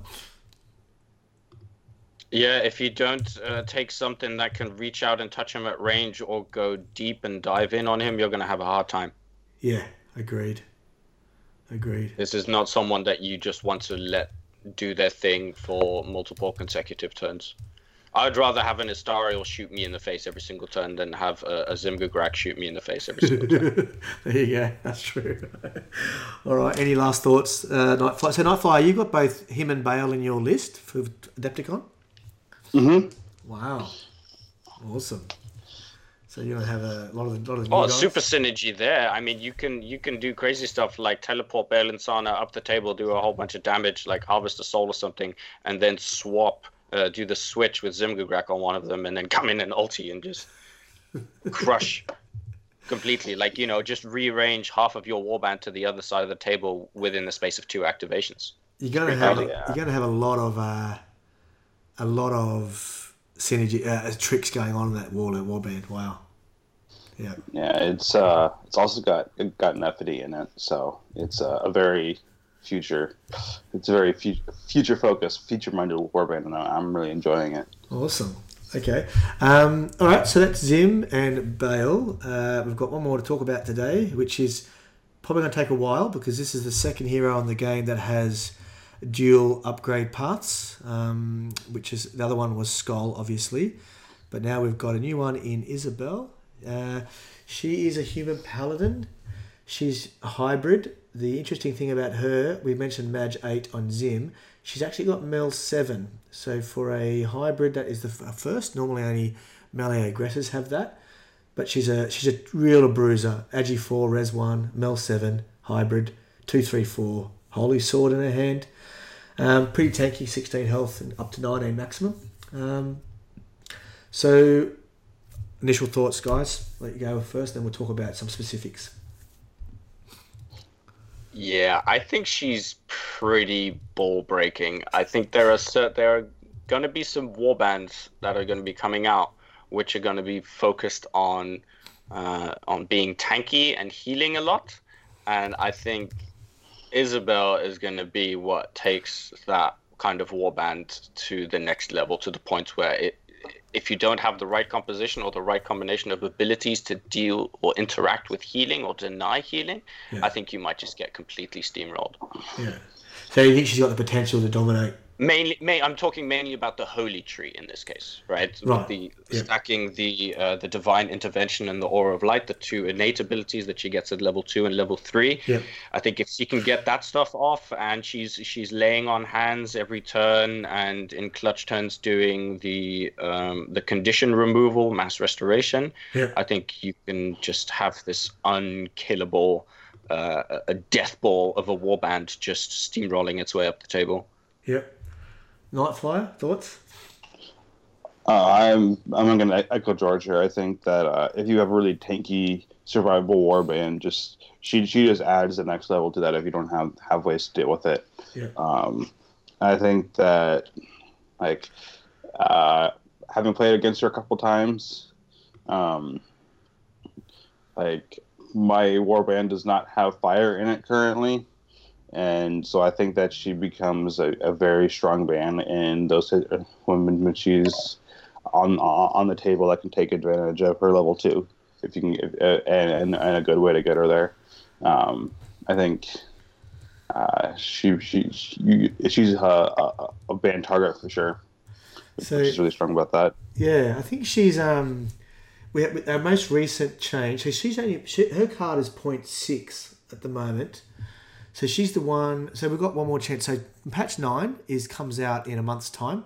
Yeah, if you don't uh, take something that can reach out and touch him at range or go deep and dive in on him, you're going to have a hard time. Yeah, agreed. Agreed. This is not someone that you just want to let do their thing for multiple consecutive turns. I'd rather have an Astariel shoot me in the face every single turn than have a, a Zimgugrak shoot me in the face every single turn. There you go. That's true. All right. Any last thoughts? Uh, Nightfly. So Nightfly, you got both him and Bale in your list for Adepticon? Mm-hmm. Wow. Awesome. So you're gonna have a lot of the lot of the Oh, new guys? super synergy there. I mean, you can you can do crazy stuff like teleport Bale and Sana up the table, do a whole bunch of damage, like harvest a soul or something, and then swap, uh, do the switch with Zimgugrak on one of them, and then come in and ulti and just crush completely. Like, you know, just rearrange half of your warband to the other side of the table within the space of two activations. You're gonna Pretty have crazy. a, you're gonna have a lot of uh, a lot of synergy uh, tricks going on in that wall warband. Wow. Yeah. Yeah, it's uh, it's also got it got Nefity in it, so it's uh, a very future, it's a very fu- future focused, future minded warband, and I'm really enjoying it. Awesome. Okay. Um, all right. So that's Zim and Bale. Uh, we've got one more to talk about today, which is probably going to take a while because this is the second hero in the game that has dual upgrade paths, um, which is the other one was Skull, obviously, but now we've got a new one in Isabel. Uh, she is a human paladin. She's a hybrid. The interesting thing about her, we mentioned Mage eight on Zim. She's actually got Mel seven. So for a hybrid, that is the f- first. Normally only melee aggressors have that. But she's a she's a real bruiser. Agi four, Res one, Mel seven, hybrid, two three four, Holy Sword in her hand. Um, pretty tanky, sixteen health and up to nineteen maximum. Um, so, initial thoughts, guys. Let you go first, then we'll talk about some specifics. Yeah, I think she's pretty ball breaking. I think there are cert- there are going to be some warbands that are going to be coming out, which are going to be focused on uh, on being tanky and healing a lot. And I think Isabel is going to be what takes that kind of warband to the next level, to the point where it, if you don't have the right composition or the right combination of abilities to deal or interact with healing or deny healing, yeah. I think you might just get completely steamrolled. Yeah. So you think she's got the potential to dominate? Mainly, main, I'm talking mainly about the holy tree in this case, right? Right. With the yeah. stacking the uh, the divine intervention and the aura of light, the two innate abilities that she gets at level two and level three. Yeah. I think if she can get that stuff off, and she's she's laying on hands every turn, and in clutch turns doing the um, the condition removal, mass restoration. Yeah. I think you can just have this unkillable, uh, a death ball of a warband just steamrolling its way up the table. Yep. Nightflyer, thoughts? Uh, I'm I'm going to echo George here. I think that uh, if you have a really tanky survivable warband, just she she just adds the next level to that if you don't have have ways to deal with it. Yeah. Um, I think that like uh, having played against her a couple times, um, like my warband does not have fire in it currently. And so I think that she becomes a, a very strong band in those women when she's on on the table that can take advantage of her level two, if you can, if, uh, and, and a good way to get her there. Um, I think uh, she she, she she's a, a, a band target for sure. So she's really strong about that. Yeah, I think she's um, we have, our most recent change. So she's only she, her card is point six at the moment. So she's the one. So we've got one more chance. So patch nine is comes out in a month's time.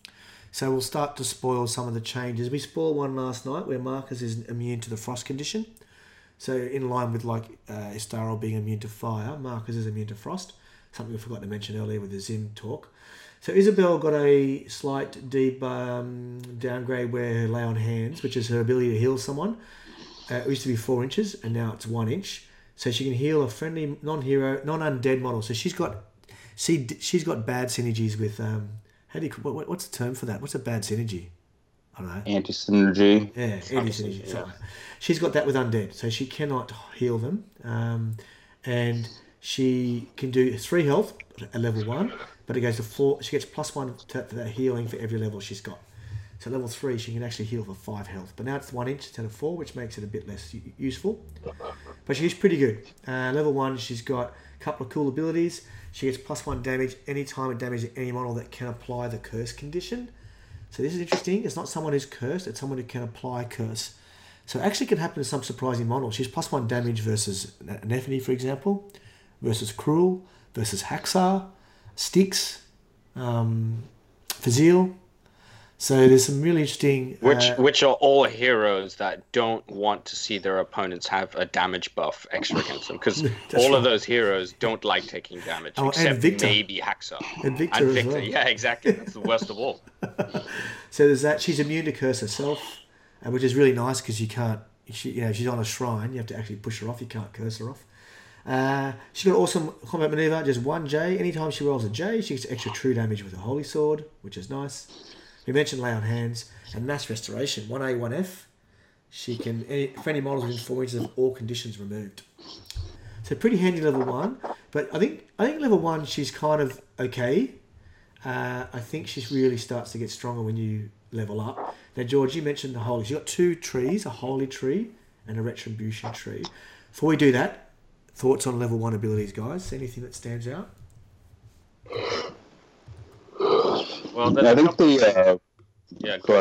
So we'll start to spoil some of the changes. We spoiled one last night where Marcus is immune to the frost condition. So in line with like uh, Istaro being immune to fire, Marcus is immune to frost. Something we forgot to mention earlier with the Zim talk. So Isabel got a slight deep um, downgrade where her lay on hands, which is her ability to heal someone. Uh, it used to be four inches and now it's one inch. So she can heal a friendly non-hero, non-undead model. So she's got, she she's got bad synergies with um. How do you what, what's the term for that? What's a bad synergy? I don't know. Anti-synergy. Yeah, anti-synergy. Yeah. Sorry. She's got that with undead, so she cannot heal them, um, and she can do three health at level one, but it goes to four. She gets plus one to that healing for every level she's got. So level three, she can actually heal for five health. But now it's one inch instead of four, which makes it a bit less useful. But she's pretty good. Uh, level one, she's got a couple of cool abilities. She gets plus one damage anytime it damages any model that can apply the curse condition. So this is interesting. It's not someone who's cursed, it's someone who can apply curse. So it actually can happen to some surprising models. She's plus one damage versus Nephany, for example, versus Cruel, versus Haxar, Styx, um, Fazil. So there's some really interesting... Which uh, which are all heroes that don't want to see their opponents have a damage buff extra against them. Because all right. of those heroes don't like taking damage, oh, except Victor. maybe Haxar. And Victor, and Victor. as well. Yeah, exactly. That's the worst of all. So there's that. She's immune to curse herself, uh, which is really nice because you can't... She, you know, if she's on a shrine, you have to actually push her off. You can't curse her off. Uh, she's got awesome combat maneuver, just one J. Anytime she rolls a J, she gets extra true damage with a Holy Sword, which is nice. We mentioned lay on hands and mass restoration, one A, one F. she can, any, for any models within four inches of all conditions removed. So pretty handy level one. But I think I think level one, she's kind of okay. Uh, I think she really starts to get stronger when you level up. Now, George, you mentioned the holy. You've got two trees, a holy tree and a retribution tree. Before we do that, thoughts on level one abilities, guys? Anything that stands out? Well, I think the... Uh, yeah, go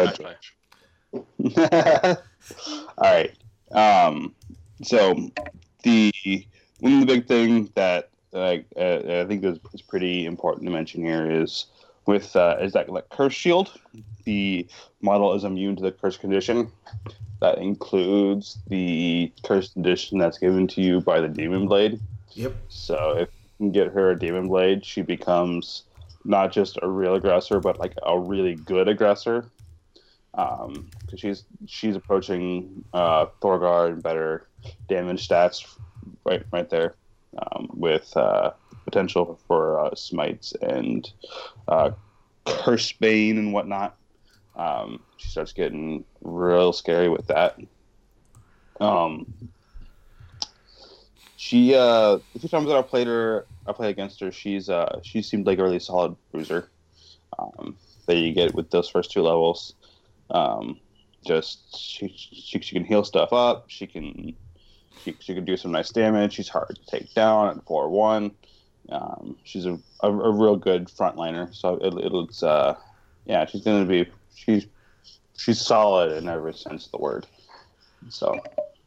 ahead. All right. Um, so the one of the big thing that uh, I think is, is pretty important to mention here is with uh, is that like curse shield. The model is immune to the curse condition. That includes the curse condition that's given to you by the Demon Blade. Yep. So if you can get her a Demon Blade, she becomes not just a real aggressor, but like a really good aggressor. Um, because she's she's approaching uh, Thorgar and better damage stats, right right there, um, with uh, potential for uh, smites and uh, curse bane and whatnot. Um, she starts getting real scary with that. Um, she uh, the two times that I played her, I played against her. She's uh, she seemed like a really solid bruiser um, that you get with those first two levels. Um, just she, she she can heal stuff up. She can she she can do some nice damage. She's hard to take down at four one. Um, she's a, a a real good frontliner. So it, it's uh yeah she's gonna be she's she's solid in every sense of the word. So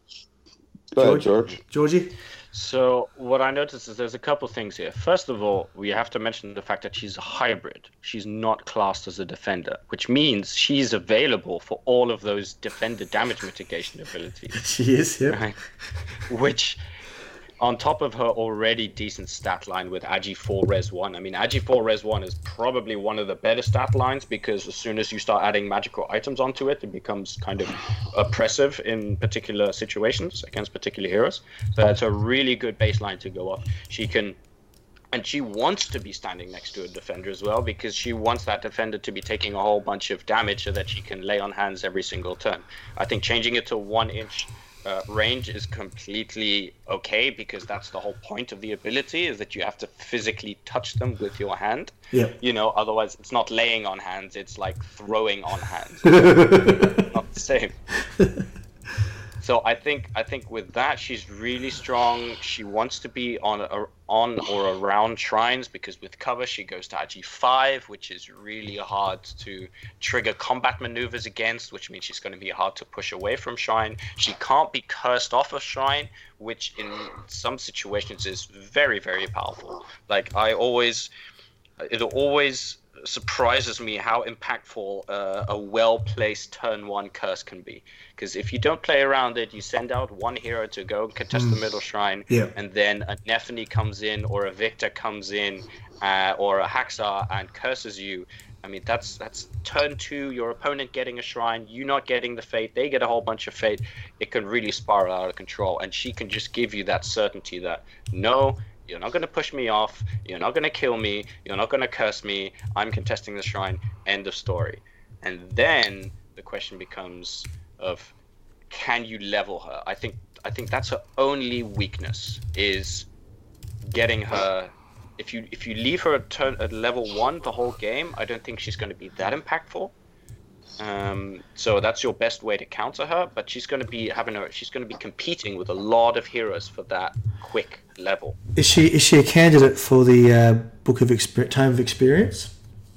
go ahead, George. Georgie. So what I noticed is there's a couple things here. First of all, we have to mention the fact that she's a hybrid. She's not classed as a defender, which means she's available for all of those defender damage mitigation abilities. She is, yeah. Right? Which, on top of her already decent stat line with Agi four Res one. I mean, Agi four Res one is probably one of the better stat lines because as soon as you start adding magical items onto it, it becomes kind of oppressive in particular situations against particular heroes. So that's a really good baseline to go off. She can, and she wants to be standing next to a defender as well because she wants that defender to be taking a whole bunch of damage so that she can lay on hands every single turn. I think changing it to one inch Uh, range is completely okay because that's the whole point of the ability is that you have to physically touch them with your hand. Yeah. You know, otherwise it's not laying on hands, it's like throwing on hands. Not the same. So I think I think with that she's really strong. She wants to be on a, on or around shrines because with cover she goes to Agi five, which is really hard to trigger combat maneuvers against, which means she's going to be hard to push away from shrine. She can't be cursed off of shrine, which in some situations is very, very powerful. Like I always, it always surprises me how impactful uh, a well-placed turn one curse can be. Because if you don't play around it, you send out one hero to go and contest mm. the middle shrine, yeah. and then a Nephany comes in, or a Victor comes in, uh, or a Haxar and curses you. I mean, that's that's turn two, your opponent getting a shrine, you not getting the fate, they get a whole bunch of fate. It can really spiral out of control, and she can just give you that certainty that, no, you're not going to push me off, you're not going to kill me, you're not going to curse me, I'm contesting the shrine, end of story. And then the question becomes of, can you level her? I think I think that's her only weakness, is getting her. If you if you leave her at, turn, at level one the whole game, I don't think she's going to be that impactful. Um, so that's your best way to counter her, but she's going to be having a she's going to be competing with a lot of heroes for that quick level. Is she is she a candidate for the uh, Book of Exper- Time of Experience?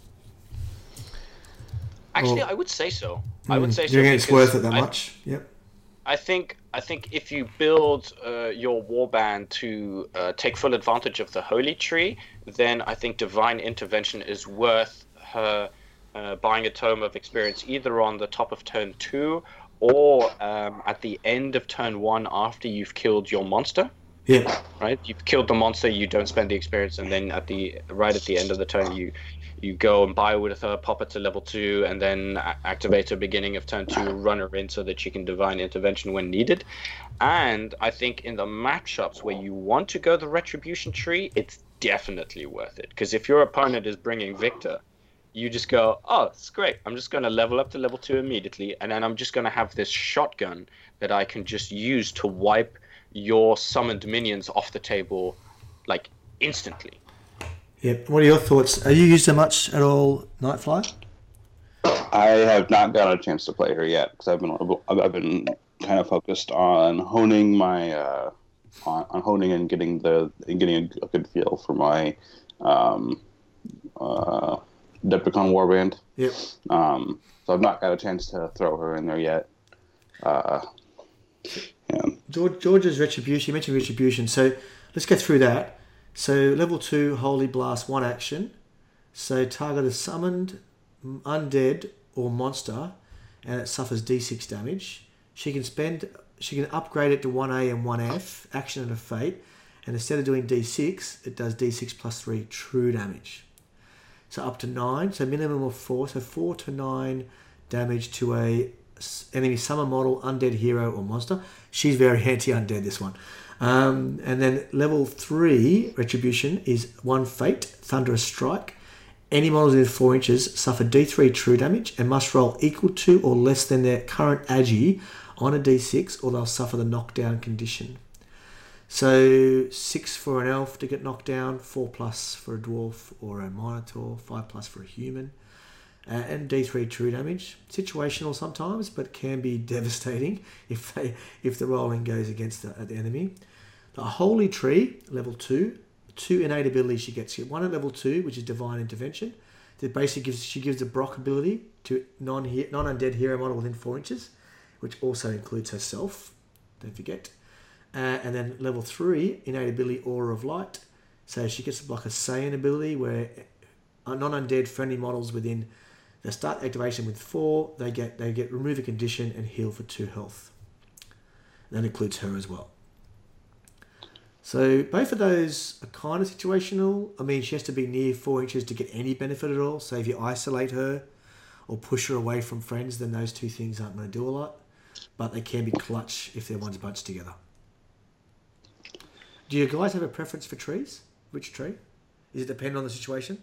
Actually, or... I would say so. I would mm, say so. You think it's worth it that I, much? Yep. I think I think if you build uh, your warband to uh, take full advantage of the Holy Tree, then I think Divine Intervention is worth her uh, buying a Tome of Experience either on the top of turn two or um, at the end of turn one after you've killed your monster. Yeah. Right. You've killed the monster. You don't spend the experience, and then at the right at the end of the turn, you you go and buy with her, pop it to level two, and then activate her beginning of turn two, run her in so that she can Divine Intervention when needed. And I think in the matchups where you want to go the Retribution tree, it's definitely worth it. Because if your opponent is bringing Victor, you just go, oh, it's great. I'm just going to level up to level two immediately, and then I'm just going to have this shotgun that I can just use to wipe your summoned minions off the table, like, instantly. Yep. What are your thoughts? Are you used her much at all, Nightfly? I have not got a chance to play her yet because I've been I've been kind of focused on honing my uh, on, on honing and getting the and getting a, a good feel for my um, uh, Decepticon Warband. Yep. Um, so I've not got a chance to throw her in there yet. Uh, yeah. George, George's Retribution. You mentioned Retribution, so let's go through that. So level two, Holy Blast, one action. So target is summoned, undead or monster, and it suffers D six damage. She can spend, she can upgrade it to one A and one F, action and a fate, and instead of doing D six, it does D six plus three true damage. So up to nine, so minimum of four, so four to nine damage to a enemy summon model, undead hero or monster. She's very anti-undead, this one. Um, and then level three, Retribution, is one fate, Thunderous Strike. Any models within four inches suffer D three true damage and must roll equal to or less than their current agi on a D six, or they'll suffer the knockdown condition. So six for an elf to get knocked down, four plus for a dwarf or a minotaur, five plus for a human, uh, and D three true damage. Situational sometimes, but can be devastating if they if the rolling goes against the, the enemy. The Holy Tree, level two. Two innate abilities she gets here. One at level two, which is Divine Intervention. That basically gives she gives a Brock ability to non non undead hero model within four inches, which also includes herself. Don't forget. Uh, and then level three, innate ability Aura of Light. So she gets like a Saiyan ability where non undead friendly models within they start activation with four. They get they get remove a condition and heal for two health. And that includes her as well. So both of those are kind of situational. I mean, she has to be near four inches to get any benefit at all. So if you isolate her or push her away from friends, then those two things aren't going to do a lot. But they can be clutch if they're ones bunched together. Do you guys have a preference for trees? Which tree? Does it depend on the situation?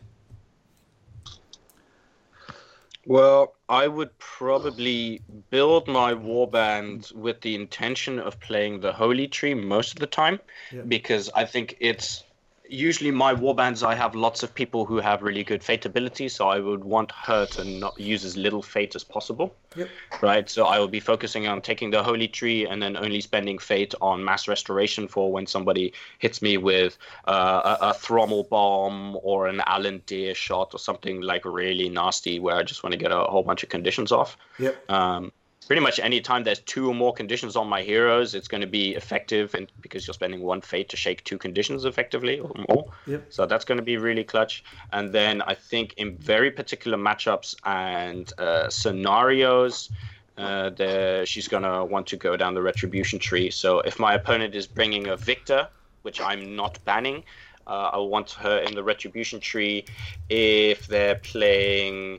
Well, I would probably build my warband with the intention of playing the Holy Tree most of the time, yep. Because I think it's usually my warbands. I have lots of people who have really good fate abilities, so I would want her to not use as little fate as possible. Yep. Right, so I will be focusing on taking the Holy Tree and then only spending fate on mass restoration for when somebody hits me with uh, a, a Thrommel bomb or an Alan Deer shot or something like really nasty where I just want to get a whole bunch of conditions off. Yep. Um, pretty much any time there's two or more conditions on my heroes, it's going to be effective, and because you're spending one fate to shake two conditions effectively or more. Yep. So that's going to be really clutch. And then I think in very particular matchups and uh, scenarios, uh, the, she's going to want to go down the Retribution tree. So if my opponent is bringing a Victor, which I'm not banning, uh, I want her in the Retribution tree. If they're playing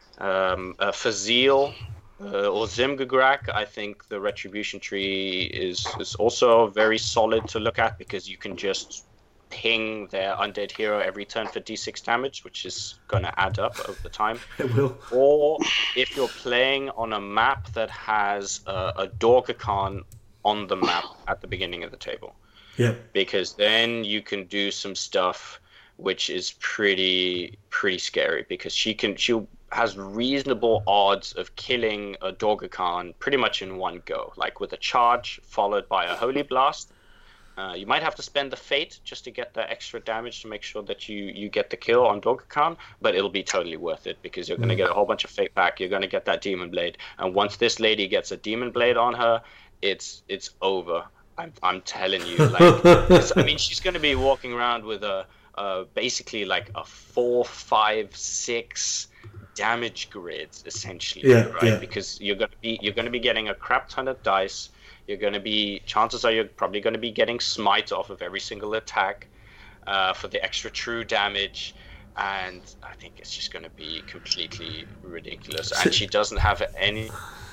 um, a Fazil, Uh, or Zimgagrak, I think the Retribution tree is, is also very solid to look at because you can just ping their undead hero every turn for D six damage, which is going to add up over the time. It will. Or if you're playing on a map that has a, a Dorgakhan on the map at the beginning of the table. Yeah. Because then you can do some stuff which is pretty pretty scary because she can she'll has reasonable odds of killing a Dorgakhan pretty much in one go, like with a charge followed by a Holy Blast. Uh, you might have to spend the fate just to get the extra damage to make sure that you, you get the kill on Dorgakhan, but it'll be totally worth it because you're going to get a whole bunch of fate back. You're going to get that Demon Blade, and once this lady gets a Demon Blade on her, it's it's over. I'm I'm telling you, like, I mean, she's going to be walking around with a uh, basically like a four, five, six damage grids essentially, yeah, right? Yeah. Because you're gonna be you're gonna be getting a crap ton of dice. You're gonna be chances are you're probably gonna be getting smite off of every single attack uh, for the extra true damage, and I think it's just gonna be completely ridiculous. And she doesn't have any.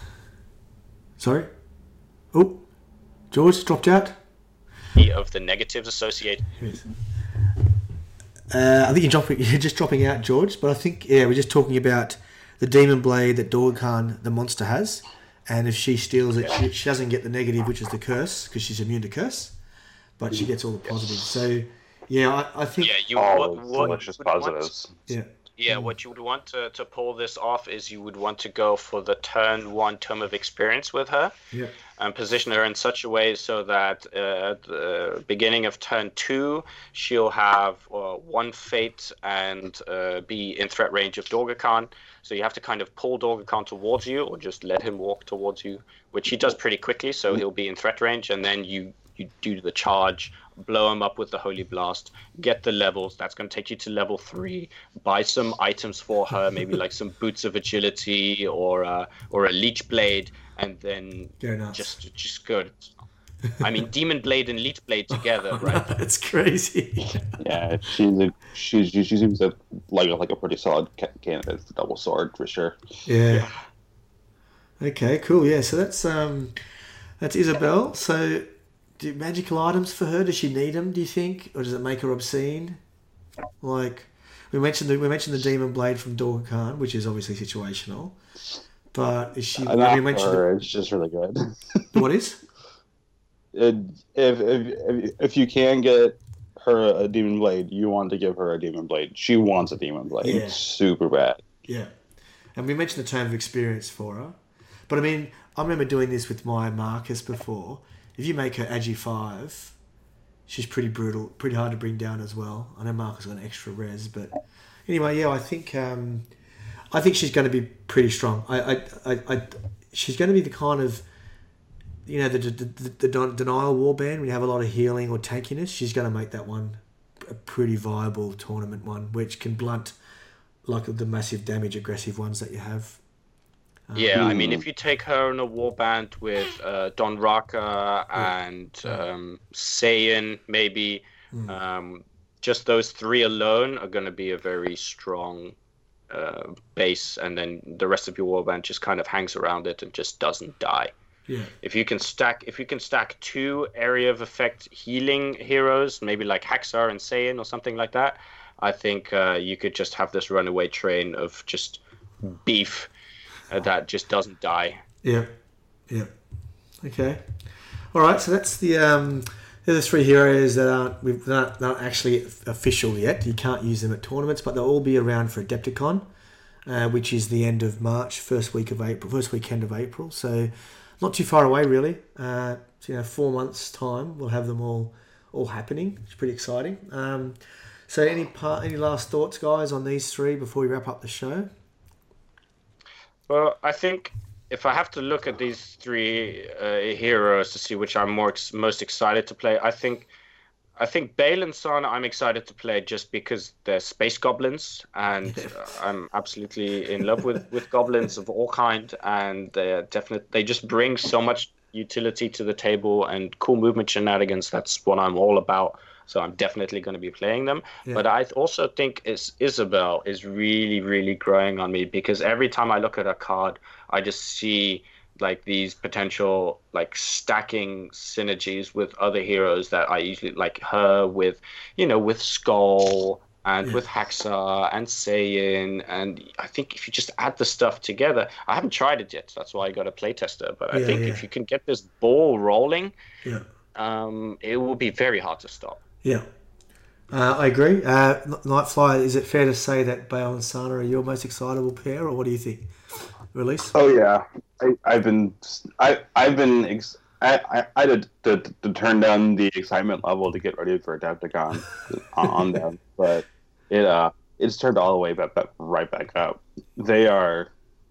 Sorry. Oh, George dropped out. Of the negatives associated. Yes. Uh, I think you're dropping, you're just dropping out, George. But I think yeah, we're just talking about the demon blade that Dorga Khan, the monster, has, and if she steals it, she, she doesn't get the negative, which is the curse, because she's immune to curse, but she gets all the positives. So yeah, I, I think Yeah, you All what, those what delicious would want- positives. yeah, Yeah, what you would want to, to pull this off is you would want to go for the turn one Tome of Experience with her yeah, and position her in such a way so that uh, at the beginning of turn two, she'll have uh, one fate and uh, be in threat range of Dorga Khan. So you have to kind of pull Dorga Khan towards you or just let him walk towards you, which he does pretty quickly, so he'll be in threat range, and then you, you do the charge, blow him up with the Holy Blast, get the levels. That's going to take you to level three. Buy some items for her, maybe like some Boots of Agility or uh, or a Leech Blade, and then Go nuts. just just go. I mean, Demon Blade and Leech Blade together, right? That's crazy. Yeah, she's a, she's she seems a, like a, like a pretty solid ca- candidate for double sword for sure. Yeah. Okay, cool. Yeah, so that's um, that's Isabel. So, do magical items for her? Does she need them? Do you think, or does it make her obscene? Like we mentioned, the, we mentioned the demon blade from Dorga Khan, which is obviously situational. But is she? And we not mentioned for her, it's just really good. the, what is? It, if, if if if you can get her a demon blade, you want to give her a demon blade. She wants a demon blade. Yeah. It's super bad. Yeah, and we mentioned the Tome of Experience for her. But I mean, I remember doing this with my Marcus before. If you make her Agi five, she's pretty brutal, pretty hard to bring down as well. I know Marcus got an extra res, but anyway, yeah, I think um, I think she's going to be pretty strong. I, I, I, I she's going to be the kind of, you know, the, the, the, the denial warband when you have a lot of healing or tankiness. She's going to make that one a pretty viable tournament one, which can blunt like the massive damage aggressive ones that you have. Yeah, I mean, if you take her in a warband with uh, Don Raka and um, Saiyan, maybe, Mm. um, just those three alone are going to be a very strong uh, base, and then the rest of your warband just kind of hangs around it and just doesn't die. Yeah. If you can stack, if you can stack two area of effect healing heroes, maybe like Haxar and Saiyan or something like that, I think uh, you could just have this runaway train of just beef uh, that just doesn't die. Yeah. Yeah. Okay. All right. So that's the um, they're the three heroes that aren't we've not not actually official yet. You can't use them at tournaments, but they'll all be around for Adepticon, uh, which is the end of March, first week of April, first weekend of April. So not too far away, really. Uh, so, you know, four months' time, we'll have them all all happening. It's pretty exciting. Um, so, any part, any last thoughts, guys, on these three before we wrap up the show? Well, I think if I have to look at these three uh, heroes to see which I'm more ex- most excited to play, I think I think Bale and Son I'm excited to play just because they're space goblins, and uh, I'm absolutely in love with, with goblins of all kind, and they're definitely they just bring so much utility to the table and cool movement shenanigans. That's what I'm all about. So I'm definitely going to be playing them. Yeah. But I also think is Isabel is really, really growing on me, because every time I look at a card, I just see like these potential like stacking synergies with other heroes that I usually like her with, you know, with Skull and Yeah. with Haxa and Saiyan. And I think if you just add the stuff together, I haven't tried it yet. So that's why I got a playtester. But I Yeah, think yeah. if you can get this ball rolling, Yeah. um, it will be very hard to stop. Yeah. Uh, I agree. Uh, Nightfly, is it fair to say that Bale and Sana are your most excitable pair, or what do you think? Release? Oh yeah, I, I've been I I've been ex- I I, I had to, to, to turn down the excitement level to get ready for Adepticon on, on them, but it uh it's turned all the way back, back right back up. They are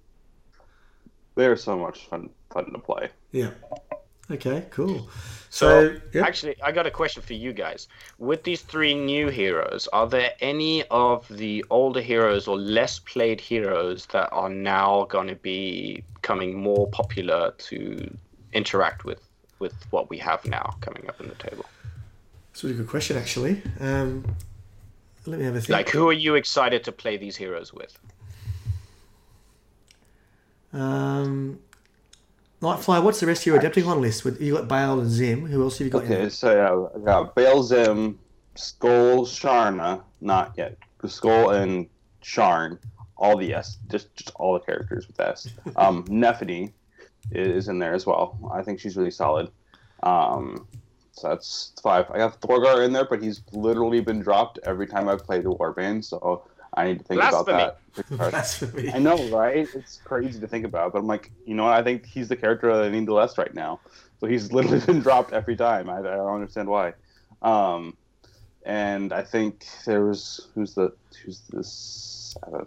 they are so much fun fun to play. Yeah. Okay, cool. So, So, yeah. actually, I got a question for you guys. With these three new heroes, are there any of the older heroes or less played heroes that are now going to be becoming more popular to interact with, with what we have now coming up on the table? That's a really good question, actually. Um, let me have a think. Like, who are you excited to play these heroes with? Um, Nightfly, what's the rest of your Adepticon list? With you got Bale and Zim. Who else have you got? in Okay, there? so yeah, I got Bale Zim, Skull, Sharna, not yet. Skull and Sharn, all the S, just just all the characters with S. Um, Nephany is in there as well. I think she's really solid. Um, so that's five. I got Thorgar in there, but he's literally been dropped every time I've played the Warband, so I need to think Blasphemy. about that. Blasphemy. I know, right? It's crazy to think about, but I'm like, you know what? I think he's the character that I need the less right now. So he's literally been dropped every time. I, I don't understand why. Um, and I think there was who's the who's the seventh?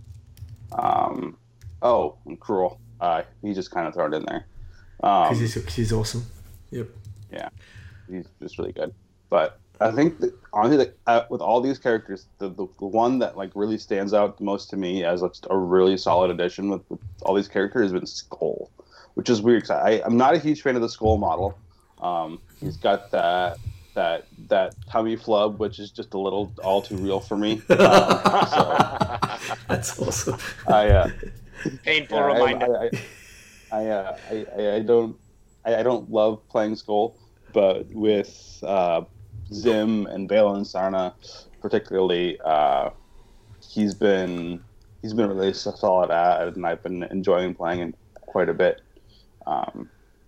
Um, oh, Cruel. Uh, he just kind of thrown it in there. Um, Because he's, 'cause he's awesome. Yep. Yeah, he's just really good. But I think that, honestly, that, uh, with all these characters, the, the the one that like really stands out the most to me as like, a really solid addition with, with all these characters has been Skull, which is weird. 'Cause I, I'm not a huge fan of the Skull model. Um, he's got that that that tummy flub, which is just a little all too real for me. Um, so That's awesome. I. Uh, Painful Yeah, reminder. I, I, I, uh, I, I, I don't, I, I don't love playing Skull, but with uh, Zim and Bale and Sarna, particularly, uh, he's been he's been really solid at it, and I've been enjoying playing it quite a bit. Um,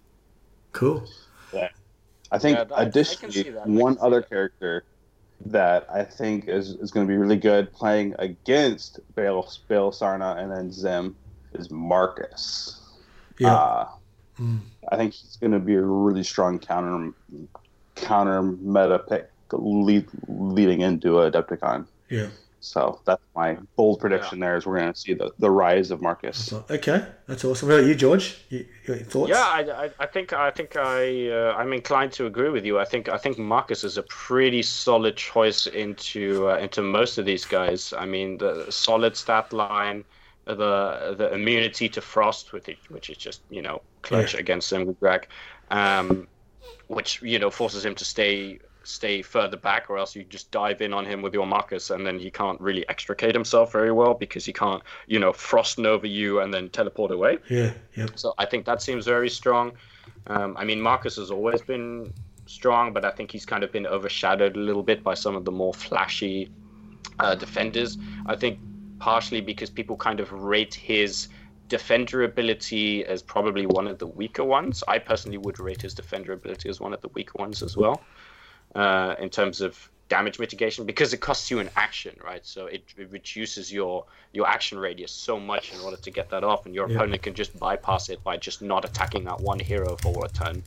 Cool. yeah. I think Yeah, that- I can additionally, see that. I one can see other that. character that I think is, is going to be really good playing against Bale, Bale Sarna and then Zim is Marcus. Yeah. Uh, Mm. I think he's going to be a really strong counter counter meta pick lead, leading into a Adepticon. Yeah. So that's my bold prediction. There is we're going to see the, the rise of Marcus. So- Okay, that's awesome. What about you, George? You, your thoughts? Yeah, I, I, I think I think I uh, I'm inclined to agree with you. I think I think Marcus is a pretty solid choice into uh, into most of these guys. I mean, the solid stat line, the the immunity to frost, with it, which is just you know clutch Yeah. against Simgrag, um, which you know forces him to stay stay further back, or else you just dive in on him with your Marcus, and then he can't really extricate himself very well because he can't you know frost nova you and then teleport away. Yeah. Yep. So I think that seems very strong. Um, I mean, Marcus has always been strong, but I think he's kind of been overshadowed a little bit by some of the more flashy uh, defenders. I think partially because people kind of rate his defender ability as probably one of the weaker ones. I personally would rate his defender ability as one of the weaker ones as well, uh, in terms of damage mitigation, because it costs you an action, right? So it, it reduces your your action radius so much in order to get that off, and your Yeah. opponent can just bypass it by just not attacking that one hero for a turn.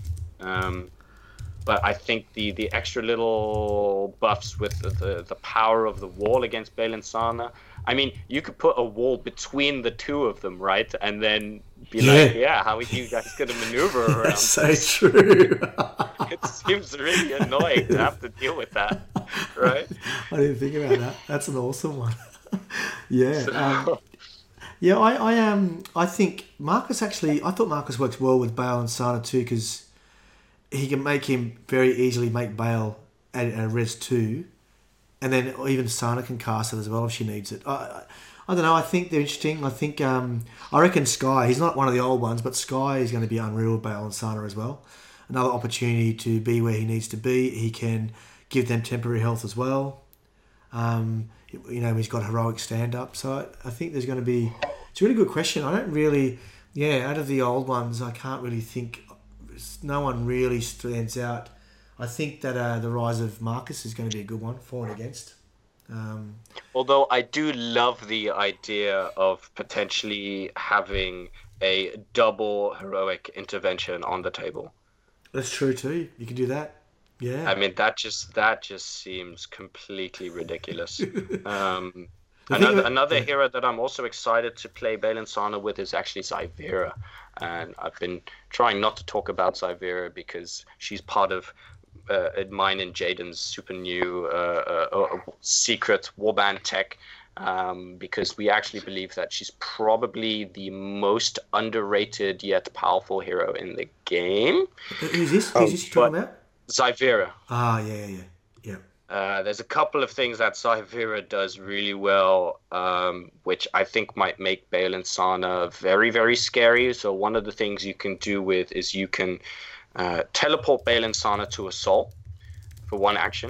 Um, but I think the the extra little buffs with the, the, the power of the wall against Bale and Sana. I mean, you could put a wall between the two of them, right? And then be Yeah. like, yeah, how are you guys going to maneuver around? That's so true. It seems really annoying to have to deal with that, right? I didn't think about that. That's an awesome one. yeah. So- Um, yeah, I, I um I think Marcus actually I thought Marcus works well with Bale and Sana too, because he can make him very easily make Bale at a res two, and then even Sana can cast it as well if she needs it. I, I, I don't know. I think they're interesting. I think um I reckon Sky. He's not one of the old ones, but Sky is going to be unreal with Bale and Sana as well. Another opportunity to be where he needs to be. He can give them temporary health as well. Um, you know, he's got heroic stand-up. So I, I think there's going to be... It's a really good question. I don't really... Yeah, out of the old ones, I can't really think... No one really stands out. I think that uh, the rise of Marcus is going to be a good one, for and against. Um, Although I do love the idea of potentially having a double heroic intervention on the table. that's true too. You can do that. Yeah. I mean, that just that just seems completely ridiculous. Um, The thing another with- another yeah. hero that I'm also excited to play Bale and Sana with is actually Zyvera, and I've been trying not to talk about Zyvera because she's part of uh, mine and Jaden's super new uh, uh, uh, secret warband tech. Um, because we actually believe that she's probably the most underrated yet powerful hero in the game. Who's this? Oh, Who's this you're talking but- about? Zyvera. Ah, yeah, yeah, yeah. Yeah. Uh, there's a couple of things that Zyvera does really well, um, which I think might make Bale and Sana very, very scary. So one of the things you can do with is you can uh, teleport Bale and Sana to Assault for one action.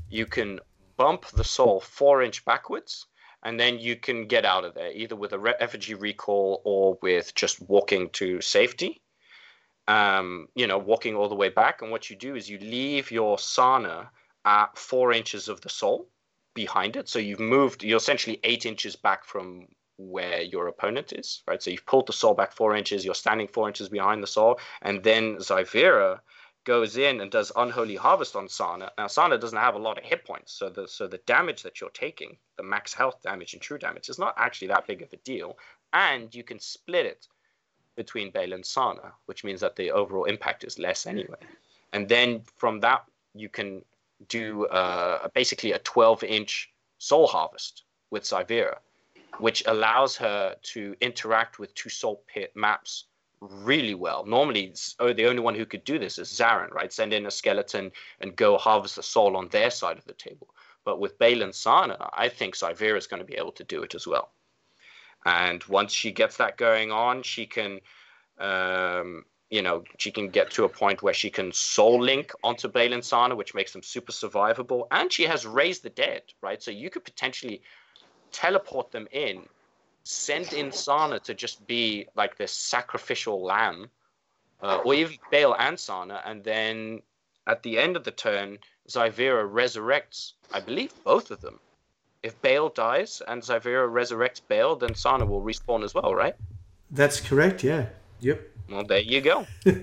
you can bump the soul four inch backwards, and then you can get out of there either with a re- effigy recall or with just walking to safety. Um, you know, walking all the way back. And what you do is you leave your Sana at four inches of the soul behind it. So you've moved, you're essentially eight inches back from where your opponent is, right? So you've pulled the soul back four inches, you're standing four inches behind the soul, and then Zyvera goes in and does Unholy Harvest on Sana. Now, Sana doesn't have a lot of hit points, so the so the damage that you're taking, the max health damage and true damage, is not actually that big of a deal. And you can split it between Bale and Sana, which means that the overall impact is less anyway. And then from that, you can do uh, basically a twelve inch Soul Harvest with Zyvera, which allows her to interact with two Soul Pit maps really well. Normally, oh, the only one who could do this is Zarin, right? Send in a skeleton and go harvest the soul on their side of the table. But with Bale and Sana, I think Zyvera is going to be able to do it as well. And once she gets that going on, she can, um, you know, she can get to a point where she can soul link onto Bale and Sana, which makes them super survivable. And she has Raise the Dead, right? So you could potentially teleport them in, send in Sana to just be like this sacrificial lamb, uh, or even Bale and Sana, and then at the end of the turn, Zyvera resurrects, I believe, both of them. If Bale dies and Zyvera resurrects Bale, then Sana will respawn as well, right? That's correct, yeah. Yep. Well, there you go.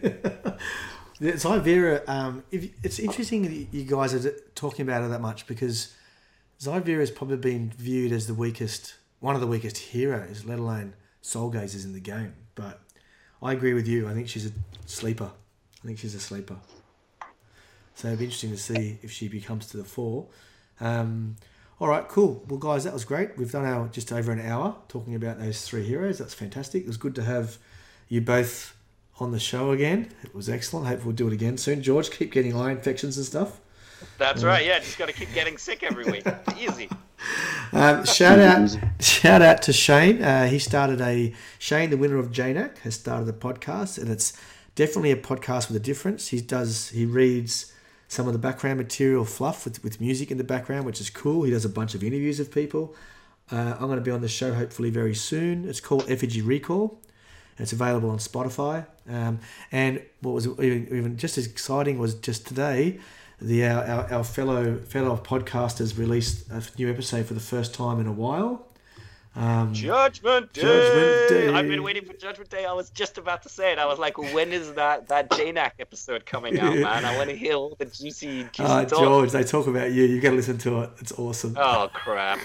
Zyvera, um, if, it's interesting that you guys are talking about it that much, because Zyvera has probably been viewed as the weakest, one of the weakest heroes, let alone soul gazers in the game. But I agree with you. I think she's a sleeper. I think she's a sleeper. So it'll be interesting to see if she becomes to the fore. Um, all right, cool. Well, guys, that was great. We've done our just over an hour talking about those three heroes. That's fantastic. It was good to have you both on the show again. It was excellent. Hope we'll do it again soon. George, keep getting eye infections and stuff. That's uh, right. Yeah, just got to keep getting sick every week. Easy. Um, shout out, shout out to Shane. Uh, he started a Shane, the winner of J NAC, has started a podcast, and it's definitely a podcast with a difference. He does. He reads some of the background material fluff with, with music in the background, which is cool. He does a bunch of interviews of people. Uh, I'm going to be on the show hopefully very soon. It's called Effigy Recall. It's available on Spotify. Um, and what was even, even just as exciting was just today, the our, our, our fellow fellow podcasters released a new episode for the first time in a while. Um, Judgment Day. Judgment Day. I've been waiting for Judgment Day. I was just about to say it. I was like, when is that that J NAC episode coming out, man? I want to hear all the juicy, juicy uh, talk. George, they talk about you. You got to listen to it. It's awesome. Oh crap!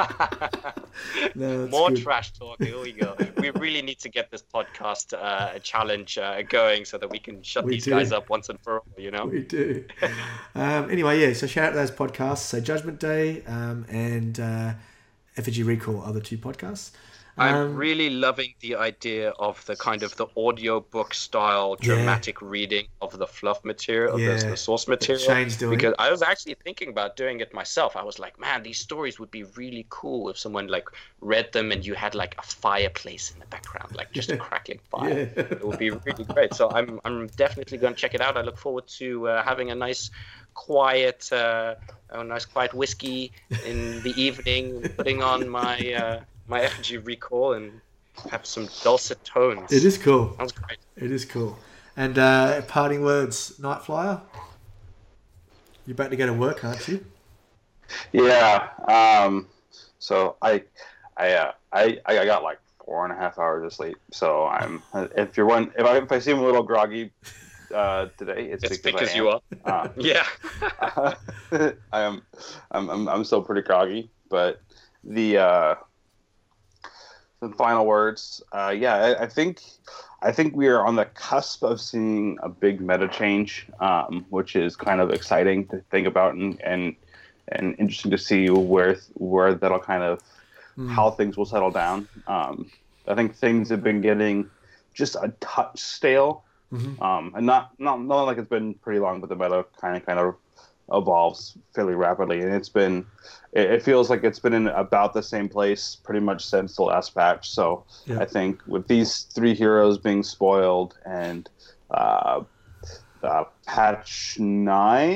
No, More good. trash talk. Here we go. We really need to get this podcast uh, challenge uh, going so that we can shut We these do. guys up once and for all. You know. We do. um, anyway, yeah, so shout out to those podcasts. So Judgment Day um, and uh, Effigy Recall are the two podcasts. I'm Um, really loving the idea of the kind of the audiobook style Yeah. dramatic reading of the fluff material, of Yeah. the, the source material. Shane's doing. Because I was actually thinking about doing it myself. I was like, man, these stories would be really cool if someone like read them and you had like a fireplace in the background, like just a crackling fire. Yeah. It would be really great. So I'm I'm definitely going to check it out. I look forward to uh, having a nice quiet, uh, a nice quiet whiskey in the evening, putting on my uh, my Effigy Recall and have some dulcet tones. It is cool. Sounds great. It is cool. And uh, parting words, Night Flyer. You're about to go to work, aren't you? Yeah. Um. So I, I, uh, I, I got like four and a half hours of sleep. So I'm. If you're one, if I if I seem a little groggy, uh, today, it's, It's because, because I you am. are. Uh, Yeah. I am. I'm, I'm. I'm still pretty groggy, but the uh, the final words. Uh, yeah, I, I think. I think we are on the cusp of seeing a big meta change, um, which is kind of exciting to think about and and, and interesting to see where where that'll kind of Mm. how things will settle down. Um, I think things have been getting just a touch stale, Mhm. um, and not not not like it's been pretty long, but the meta kind of kind of evolves fairly rapidly, and it's been it, it feels like it's been in about the same place pretty much since the last patch. So Yeah. I think with these three heroes being spoiled and uh, uh, patch nine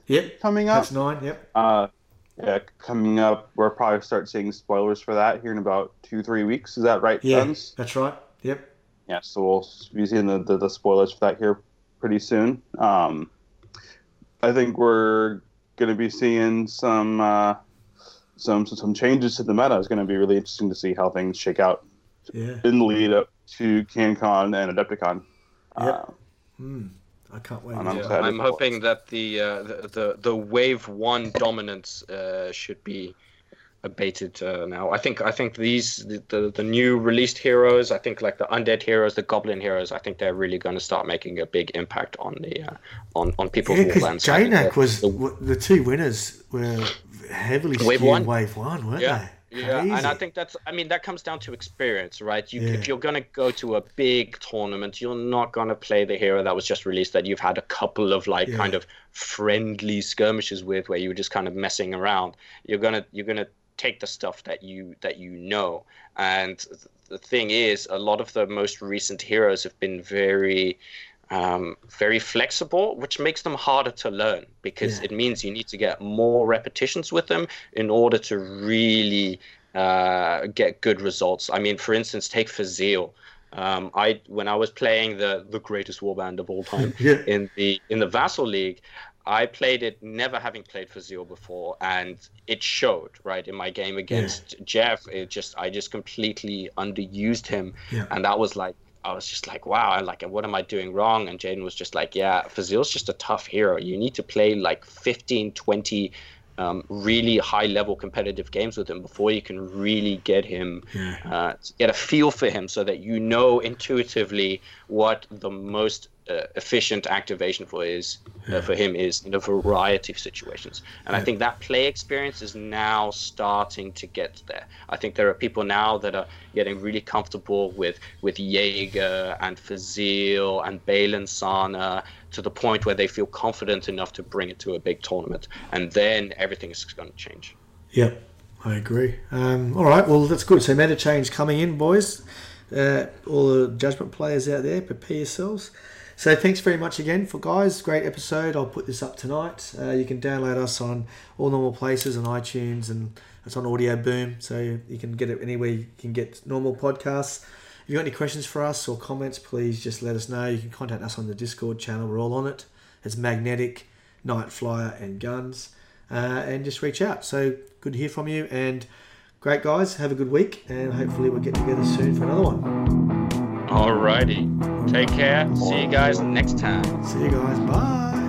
Yep. coming up. Patch nine. Yep. Uh, yeah, coming up. We'll probably start seeing spoilers for that here in about two, three weeks. Is that right, Yeah, Guns? that's right. Yep. Yeah, so we'll be seeing the, the, the spoilers for that here pretty soon. Um, I think we're going to be seeing some uh, some some changes to the meta. It's going to be really interesting to see how things shake out Yeah. in the lead up to CanCon and Adepticon. Yep. Uh, Mm, I can't wait. And I'm Yeah, excited I'm for hoping it. that the, uh, the the the wave one dominance uh, should be abated uh, now. I think I think these the, the the new released heroes. I think like the undead heroes, the goblin heroes. I think they're really going to start making a big impact on the uh, on on people's Yeah, because warlands. I think J-N A C the- was the- w the two winners were heavily Wave skewed one? wave one, weren't Yeah, they? yeah, and I Crazy. think that's. I mean, that comes down to experience, right? You, Yeah. if you're gonna go to a big tournament, you're not gonna play the hero that was just released that you've had a couple of like Yeah. kind of friendly skirmishes with, where you were just kind of messing around. You're gonna you're gonna take the stuff that you that you know. And the thing is, a lot of the most recent heroes have been very um, very flexible, which makes them harder to learn because Yeah. it means you need to get more repetitions with them in order to really uh, get good results. I mean, for instance, take Fazil. Um, I when I was playing the the greatest warband of all time Yeah. in the in the Vassal League, I played it never having played Fazil before, and it showed right in my game against Jeff. It just I just completely underused him, Yeah. and that was like. I was just like, wow, I like, what am I doing wrong? And Jaden was just like, yeah, Fazil's just a tough hero. You need to play like fifteen, twenty um, really high level competitive games with him before you can really get him, Yeah. uh, get a feel for him so that you know intuitively what the most uh, efficient activation for is uh, for him is in a variety of situations. And Yeah. I think that play experience is now starting to get there. I think there are people now that are getting really comfortable with with Jaeger and Fazil and Balin Sana to the point where they feel confident enough to bring it to a big tournament, and then everything is going to change. Yep, I agree. Um, all right, well, that's good. So meta change coming in, boys. Uh, all the Judgment players out there, prepare yourselves. So thanks very much again for guys. Great episode. I'll put this up tonight. Uh, you can download us on all normal places on iTunes, and it's on Audio Boom, so you can get it anywhere you can get normal podcasts. If you've got any questions for us or comments, please just let us know. You can contact us on the Discord channel. We're all on it. It's Magnetic, Night Flyer, and Guns. Uh, and just reach out. So good to hear from you. And great, guys. Have a good week. And hopefully we'll get together soon for another one. Alrighty. Take care. See you guys next time. See you guys. Bye.